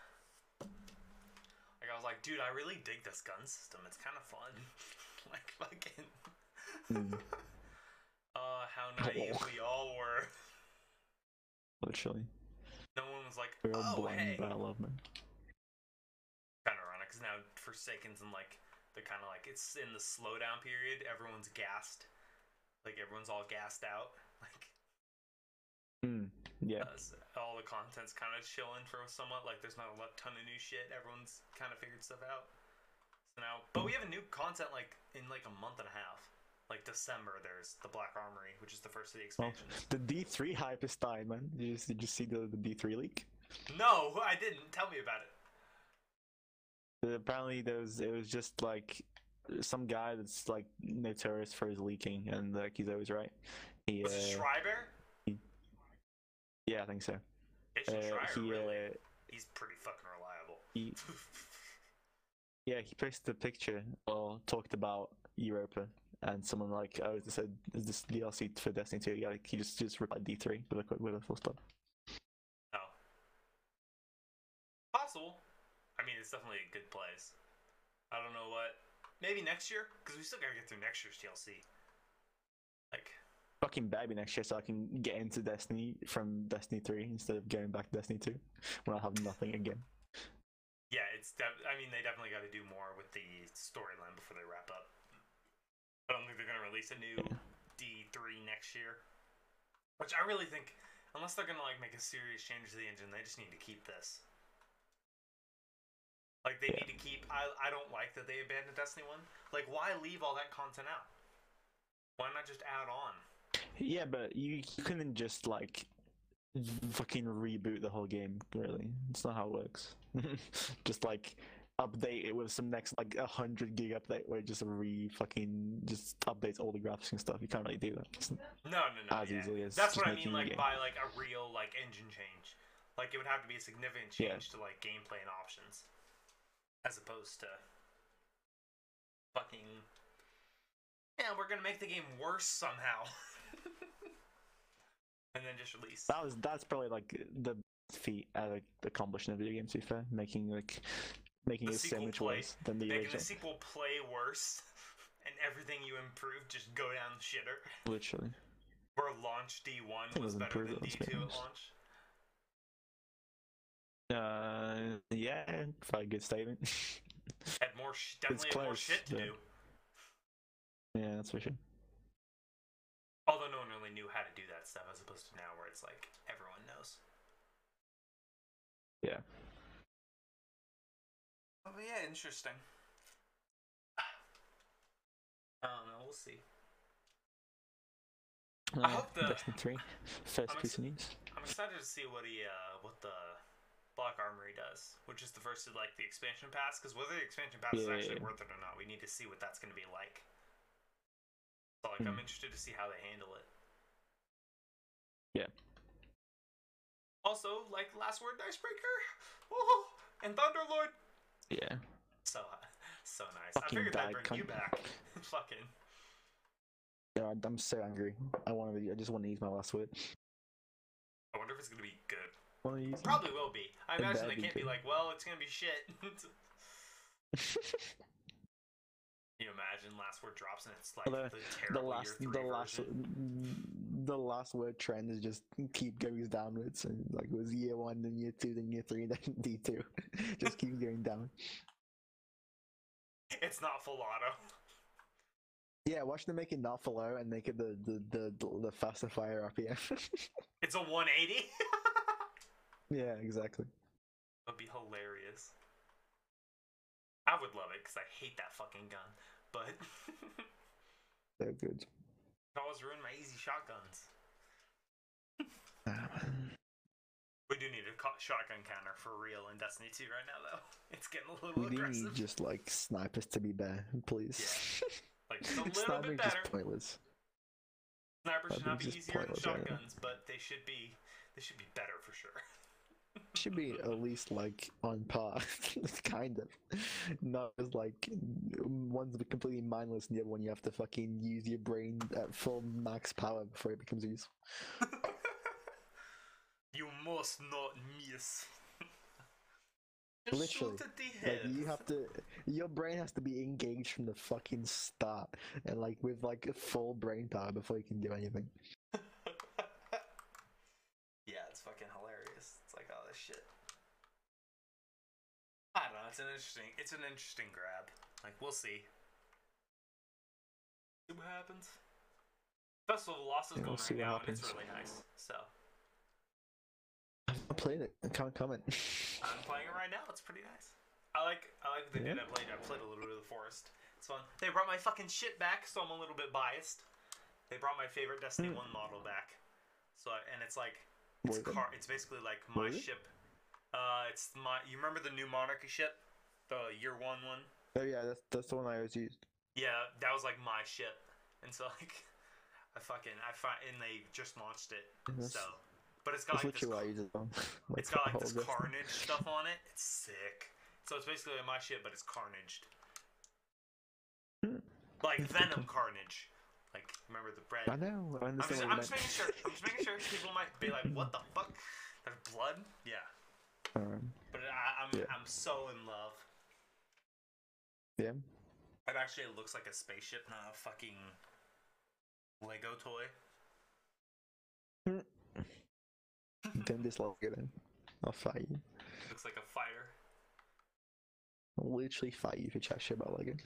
Like I was like, dude, I really dig this gun system. It's kind of fun. Like fucking. Mm. Uh, how naive Oh. we all were. Literally. No one was like, We were all oh blinded hey. by our love, man. Kind of ironic because now Forsaken's in like the kind of like it's in the slowdown period. Everyone's gassed. Like everyone's all gassed out. Like Mm. Yeah. uh, s- all the content's kind of chilling for somewhat. Like there's not a lot, ton of new shit. Everyone's kind of figured stuff out. So now, but we have a new content like in like a month and a half. Like December, there's the Black Armory, which is the first of the Well, expansions. the D three hype is dying, man. Did you, did you see the, the D three leak? No, I didn't. Tell me about it. Uh, Apparently, there was it was just like some guy that's like notorious for his leaking, and like he's always right. He, Was it uh, Schreiber? yeah, I think so. Jason Uh, Schreier, he, really? uh, He's pretty fucking reliable. he, yeah, he posted a picture or talked about Europa, and someone like, oh, is this a, is this D L C for Destiny two? Yeah, like, he just just replied D three with a quick with a full stop. No. Possible. I mean, it's definitely a good place. I don't know what. Maybe next year, because we still gotta get through next year's D L C. Like, Fucking baby next year, so I can get into Destiny from Destiny three instead of going back to Destiny two when I have nothing again. yeah, it's it's. Def- I mean, they definitely got to do more with the storyline before they wrap up. I don't think they're gonna release a new D three next year, which I really think, unless they're gonna like make a serious change to the engine, they just need to keep this. Like they Yeah. need to keep. I I don't like that they abandoned Destiny one. Like, why leave all that content out? Why not just add on? Yeah, but you, you couldn't just like fucking reboot the whole game. Really, it's not how it works. Just like update it with some next like a hundred gig update where it just re fucking just updates all the graphics and stuff. You can't really do that. It's No, no, no. as yeah. easily as That's just what I making mean. a Like game. by like a real like engine change. Like it would have to be a significant change Yeah. to like gameplay and options, as opposed to fucking. Yeah, we're gonna make the game worse somehow. And then just release. That was that's probably like the feat at like, accomplishing a video game. To be fair, making like making The it so sequel much play- worse than the Making original. the sequel play worse, and everything you improve just go down the shitter. Literally. Where launch D one think it was was better than improved D on two at Spectrum. launch. Uh, yeah, quite a good statement. Had more, sh- definitely had more close, shit to yeah. do. Yeah, that's for sure. Although no one really knew how to do that stuff, as opposed to now where it's like everyone knows. Yeah. Oh, but yeah, interesting. I don't know. We'll see. I Uh, hope the- Destiny three, first I'm piece ex- of news. I'm excited to see what he, uh, what the Black Armory does, which is the first of like the expansion pass. Because whether the expansion pass is Yeah, actually yeah, yeah. worth it or not, we need to see what that's going to be like. So like, Hmm. I'm interested to see how they handle it. Yeah. Also, like Last Word Icebreaker, oh, and Thunderlord. Yeah. So, so nice. Fucking I figured bad I'd bring you cunt. back. Fucking. Yeah, I'm so angry. I want to. I just want to use my last word. I wonder if it's gonna be good. Want to use? Probably will be. I It imagine better they be can't be good. like, well, it's gonna be shit. Can you imagine Last Word drops and it's like Although, the the terrible last, year the three last, version. the last word trend is just keep going downwards. And like it was year one, then year two, then year three, then D two. Just keep going down. It's not full auto. Yeah, watch them make it not follow and make it the the the, the, the faster fire R P M. It's a one eighty. Yeah, exactly. That'd be hilarious. I would love it because I hate that fucking gun, but So good. it always ruin my easy shotguns. Ah, man. We do need a co- shotgun counter for real in Destiny two right now, though. It's getting a little We do aggressive. need just like snipers to be better, please. Like, just a little Sniping bit is just better. pointless. Snipers should not be Sniping's just easier than pointless right now. shotguns, but they should be. They should be better for sure. Should be at least like on par, kind of. Not as like one's completely mindless and the other one you have to fucking use your brain at full max power before it becomes useful. You must not miss. Literally, Shoot at the Like head. you have to, your brain has to be engaged from the fucking start, and like with like full brain power before you can do anything. Yeah, it's fucking hilarious. It's like all this shit. I don't know. It's an interesting. It's an interesting grab. Like we'll see. See what happens. Festival of Lost is Yeah, we'll going see right what now, and it's happens. really nice. So I've not played it. I can't comment. I'm playing it right now. It's pretty nice. I like. I like what they Yeah. did. I played. I played a little bit of the Forest. It's fun. They brought my fucking shit back, so I'm a little bit biased. They brought my favorite Destiny Hmm. one model back. So I- and it's like What it's is it? car. It's basically like What my is it? ship. Uh, it's my. You remember the new Monarchy ship, the year one one? Oh yeah, that's that's the one I always used. Yeah, that was like my ship, and so like, I fucking I find and they just launched it. That's- So, but it's got That's like this. literally what I use it on. Like, It's got like all this Destiny. Carnage stuff on it. It's sick. So it's basically like my ship, but it's Carnaged. Hmm. Like That's Venom cool. Carnage. Like remember the bread? I know. I I'm just, understand I'm what just you making sure. I'm just making sure people might be like, "What the fuck? There's blood?" Yeah, meant. Um, but I, I'm Yeah. I'm so in love. yeah. It actually looks like a spaceship, not a fucking Lego toy. Don't dislike it then. I'll fight you. Looks like a fighter. I'll literally fight you if you chat shit about Lego.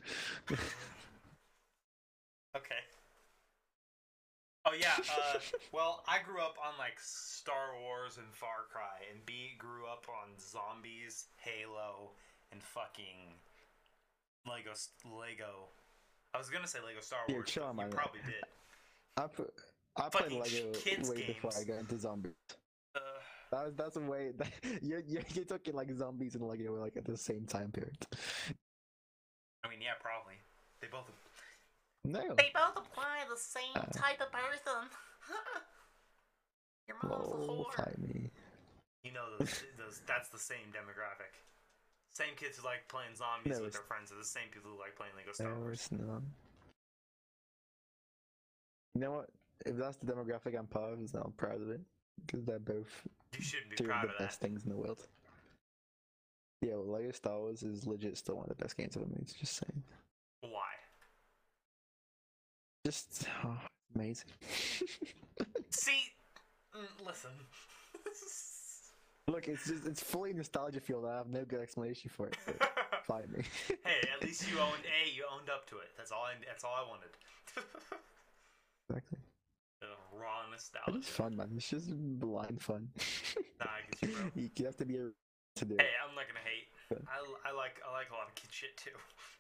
Okay. Oh yeah. Uh, well, I grew up on like Star Wars and Far Cry, and B grew up on zombies, Halo, and fucking Lego. Lego. I was gonna say Lego Star Yeah, Wars, chill but on you my probably did. I put I played Fucking Lego kids way before I games. got into zombies. Uh, That was that's a way that you're, you're you're talking like zombies and Lego were like at the same time period. I mean, yeah, probably. They both. No. They both apply the same Uh, type of person. Your mom's a Lol, whore. fight me. You know those, those. That's the same demographic. Same kids who like playing zombies No, with it's- their friends are the same people who like playing Lego Star No, Wars. it's not. You know what? If that's the demographic I'm part of, then I'm proud of it because they're both You shouldn't be two of proud the of that. best things in the world. Yeah, well, Lego Star Wars is legit still one of the best games ever made. Just saying. Why? Just oh, amazing. See, mm, listen. Look, it's just it's fully nostalgia fueled. I have no good explanation for it. But fight me. Hey, at least you owned. Hey, you owned up to it. That's all. I. That's all I wanted. Exactly. Uh, raw It's nostalgia. just fun, man. It's just blind fun. Nah, I get you, bro. you, you have to be a to do it. Hey, I'm not gonna hate. Good. I, I like I like a lot of kid shit too.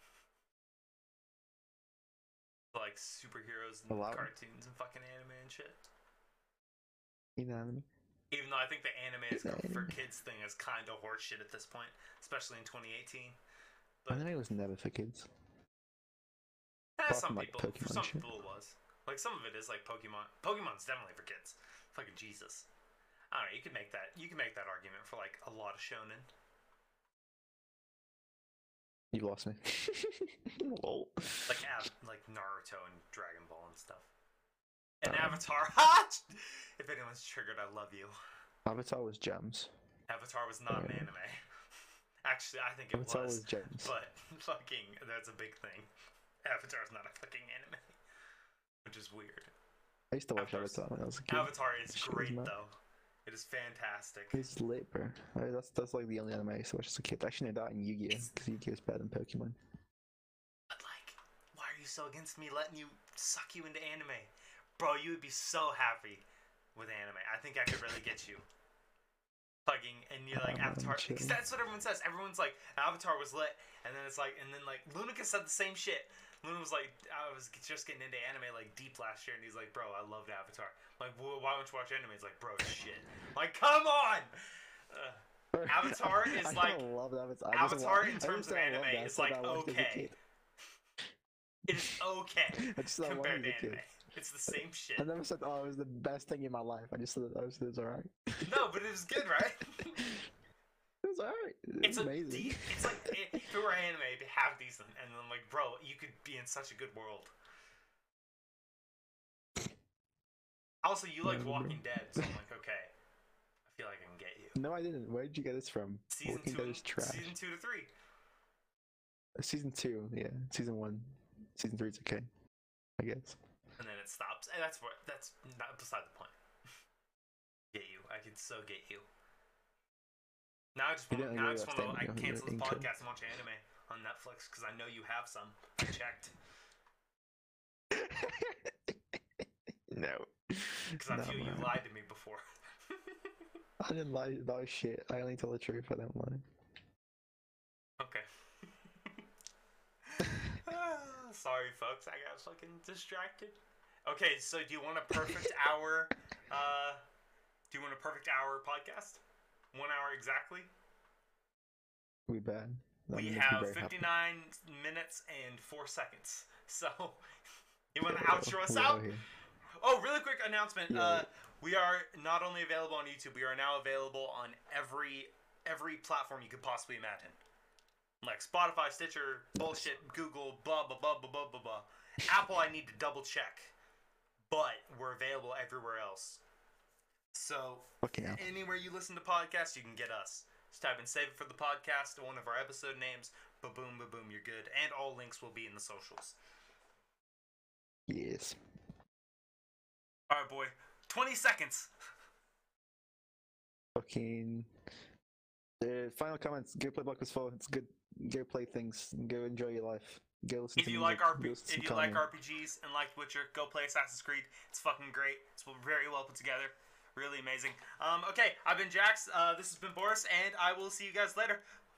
Like superheroes and A lot. cartoons and fucking anime and shit. You know what I mean? Even though I think the anime is Yeah, for anime. kids thing is kind of horseshit at this point, especially in twenty eighteen. Anime was never for kids. Eh, Apart some from, like, people, for Pokemon some shit. people it was. Like some of it is like Pokemon. Pokemon's definitely for kids. Fucking Jesus. I don't know. You can make that. You can make that argument for like a lot of shonen. You lost me. Lol. Like Av- like Naruto and Dragon Ball and stuff. And Um, Avatar. If anyone's triggered, I love you. Avatar was gems. Avatar was not an Yeah. anime. Actually, I think it Avatar was, was gems. but fucking that's a big thing. Avatar's not a fucking anime, which is weird. I used to watch Avatar's- Avatar when I was a kid. Avatar is Shit was great mad. though. It is fantastic. It's lit, bro. I mean, that's that's like the only anime I used to watch as a kid. Actually, no, that and Yu-Gi-Oh, It's- because Yu-Gi-Oh is better than Pokemon. But like, why are you so against me letting you suck you into anime, bro? You would be so happy with anime. I think I could really get you. Fucking, and you're like Um, Avatar. chill. Because that's what everyone says. Everyone's like Avatar was lit, and then it's like, and then like Lunica said the same shit. Luna was like, I was just getting into anime like deep last year, and he's like, bro, I loved Avatar. I'm like, well, why don't you watch anime? He's like, bro, it's shit. I'm like, come on. Uh, Avatar is I like- don't love Avatar. I just Avatar wa- in I terms just of said I loved anime it. I is said like I watched it as a okay. kid. It is okay I just said I compared watched to it as a anime. kid. It's the same shit. I never said, oh, it was the best thing in my life. I just said it was, it was alright. No, but it was good, right? It was alright. It It's was a amazing. de- it's like if it were anime, it'd be half decent, and I'm like, bro, you could be in such a good world. Also, you like Yeah, bro. Walking Dead, so I'm like, okay, I feel like I can get you. No, I didn't. Where did you get this from? Season Walking two, Dead is trash. season two to three. Season two, yeah. Season one. Season three's okay. I guess. And then it stops. And that's what. That's not beside the point. Get you. I could so get you. Now I just You want. don't Now I agree just with want to. that I statement, cancel this you're incorrect. podcast and watch anime on Netflix because I know you have some. I checked No. because I No, feel you man. lied to me before. I didn't lie about shit. I only tell the truth. I don't lie. Okay. Ah, sorry, folks. I got fucking distracted. Okay, so do you want a perfect hour? Uh, do you want a perfect hour podcast? One hour exactly. We bad. That We makes me have very happy. fifty-nine minutes and four seconds. So, you want to Yeah, outro us we're out? here. Oh, really quick announcement. Yeah. Uh, we are not only available on YouTube, we are now available on every every platform you could possibly imagine. Like Spotify, Stitcher, bullshit, Google, blah, blah, blah, blah, blah, blah, blah. Apple, I need to double check. But we're available everywhere else. So, Fucking hell. anywhere you listen to podcasts, you can get us. Just type in Save It for the Podcast, one of our episode names. Ba-boom, ba-boom, you're good. And all links will be in the socials. Yes. Alright, boy. twenty seconds. Fucking Uh, final comments. Go play Block four. It's good. Go play things. Go enjoy your life. Go listen If to you music. like R P, go listen to if you some like Kanye. R P Gs and like Witcher, go play Assassin's Creed. It's fucking great. It's very well put together. Really amazing. Um, okay, I've been Jax. Uh, this has been Boris, and I will see you guys later.